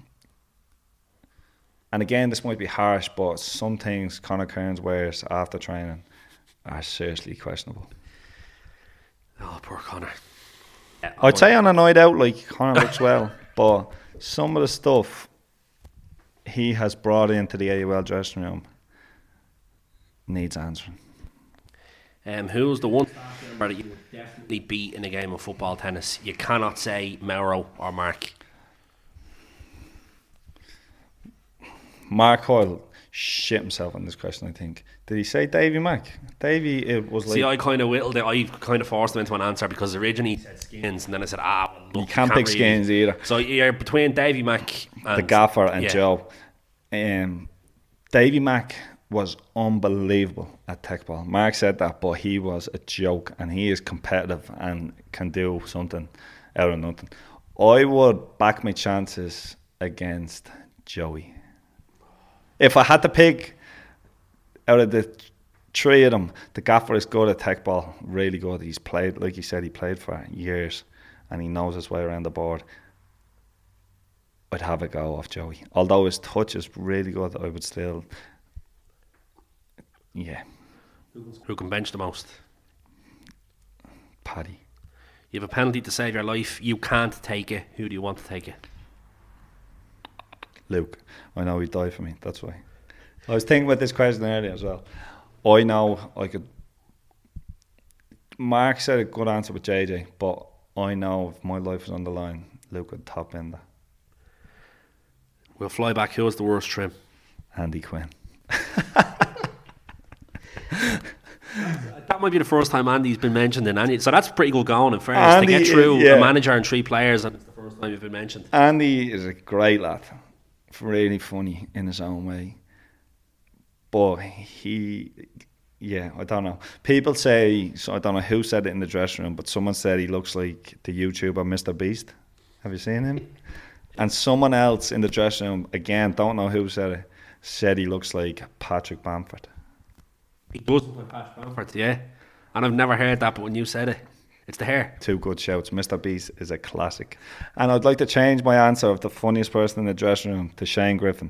and again, this might be harsh, but some things Conor Kearns wears after training are seriously questionable. Oh, poor Conor. I'd say on a night out, like, Conor looks well, but some of the stuff he has brought into the A U L dressing room needs answering. Um, who's the one staff member that you would definitely beat in a game of football tennis? You cannot say Mauro or Mark. Mark Hoyle shit himself on this question, I think. Did he say Davy Mack? Davy, it was like... See, I kind of whittled it. I kind of forced him into an answer because originally he said Skins, and then I said, ah, well, look, you can't pick really. Skins either. So you're between Davy Mack and... The gaffer and yeah. Joe. Um, Davy Mack was unbelievable at tech ball. Mark said that, but he was a joke, and he is competitive and can do something out of nothing. I would back my chances against Joey. If I had to pick out of the three of them, the gaffer is good at tech ball, really good. He's played, like you said, he played for years and he knows his way around the board. I'd have a go off Joey. Although his touch is really good, I would still, yeah. Who can bench the most? Paddy. You have a penalty to save your life. You can't take it. Who do you want to take it? Luke. I know he'd die for me, that's why. I was thinking about this question earlier as well. I know I could... Mark said a good answer with J J, but I know if my life was on the line, Luke would top in that. We'll fly back. Who was the worst trim? Andy Quinn. That might be the first time Andy's been mentioned in any. So that's pretty good going, in fairness. Andy, to get through yeah. a manager and three players, and it's the first time you've been mentioned. Andy is a great lad. Really funny in his own way. But he, yeah, I don't know. People say, so I don't know who said it in the dressing room, but someone said he looks like the YouTuber Mister Beast. Have you seen him? And someone else in the dressing room, again, don't know who said it, said he looks like Patrick Bamford. He does look like Patrick Bamford, yeah. And I've never heard that, but when you said it, it's the hair. Two good shouts. Mister Beast is a classic. And I'd like to change my answer of the funniest person in the dressing room to Shane Griffin.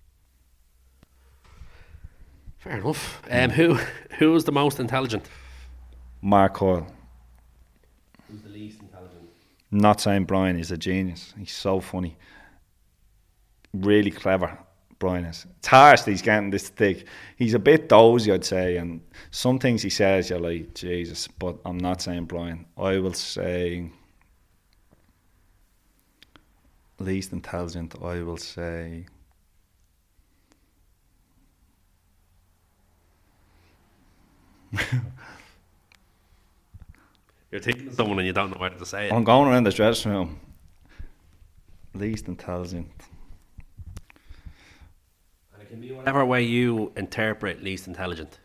Fair enough. Um, who who is the most intelligent? Mark Hoyle. Who's the least intelligent? Not saying Brian is a genius. He's so funny. Really clever. Brian is. It's harsh that he's getting this thick. He's a bit dozy, I'd say, and some things he says, you're like, Jesus, but I'm not saying Brian. I will say least intelligent, I will say You're thinking of someone and you don't know whether to say it. I'm going around the dressing room. Least intelligent. And it can be whatever way you interpret least intelligent.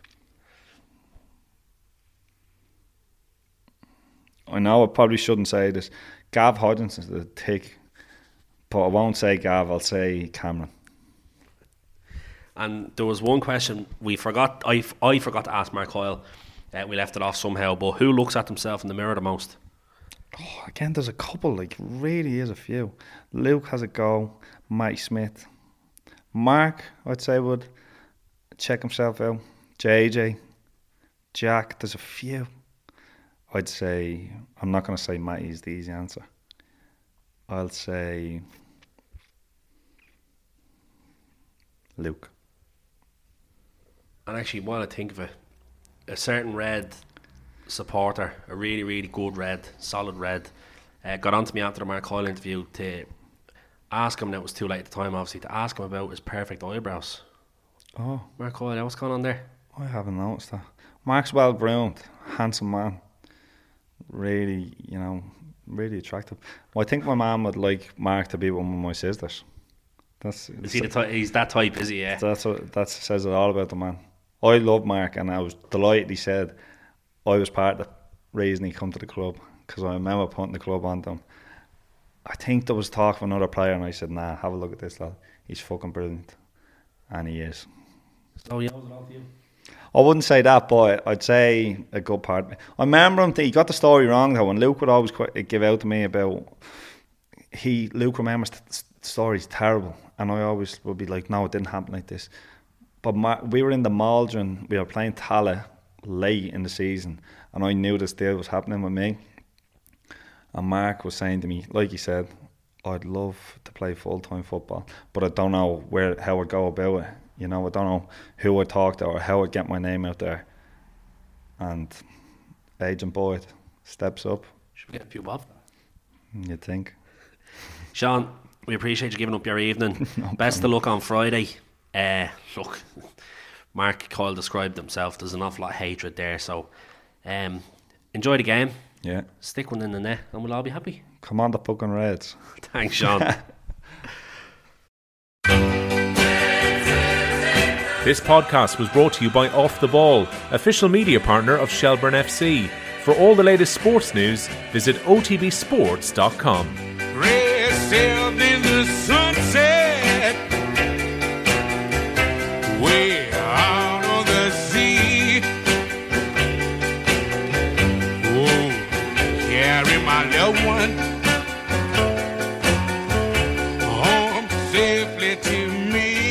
I know I probably shouldn't say this. Gav Hodgins is the tick, but I won't say Gav, I'll say Cameron. And there was one question we forgot. I, I forgot to ask Mark Hoyle. Uh, we left it off somehow. But who looks at himself in the mirror the most? Oh, again, there's a couple. Like, really is a few. Luke has a go. Matty Smith. Mark, I'd say, would check himself out. J J. Jack. There's a few. I'd say, I'm not going to say Matty's the easy answer. I'll say Luke. And actually, while I think of it, a certain Red supporter, a really, really good Red, solid Red, uh, got on to me after the Mark Hoyle interview to ask him, now it was too late at the time obviously, to ask him about his perfect eyebrows. Oh. Mark Hoyle, what's going on there? I haven't noticed that. Mark's well groomed, handsome man. Really, you know, really attractive. Well, I think my mum would like Mark to be one of my sisters. That's is he the ty- he's that type, is he? Yeah. That's what that says it all about the man. I love Mark, and I was delighted he said I was part of the reason he come to the club, because I remember putting the club on them. I think there was talk of another player, and I said, "Nah, have a look at this lad. He's fucking brilliant," and he is. So he owes it all to you. I wouldn't say that, but I'd say a good part. I remember him. He got the story wrong though, and Luke would always quite give out to me about he. Luke remembers the story's terrible, and I always would be like, "No, it didn't happen like this." But my, we were in the Maldron, we were playing Tala late in the season, and I knew this deal was happening with me. And Mark was saying to me, like he said, I'd love to play full-time football, but I don't know where how I'd go about it. You know, I don't know who I'd talk to or how I'd get my name out there. And Agent Boyd steps up. Should we get a few bob? You'd think. Sean, we appreciate you giving up your evening. No Best problem. of luck on Friday. Uh, look, Mark Coyle described himself. There's an awful lot of hatred there. So um, enjoy the game. Yeah. Stick one in the net and we'll all be happy. Come on, the fucking Reds. Thanks, Sean. This podcast was brought to you by Off the Ball, official media partner of Shelbourne F C. For all the latest sports news, visit o t b sports dot com. Red sailed in the sunset, way out on the sea. Oh, carry my loved one home safely to me.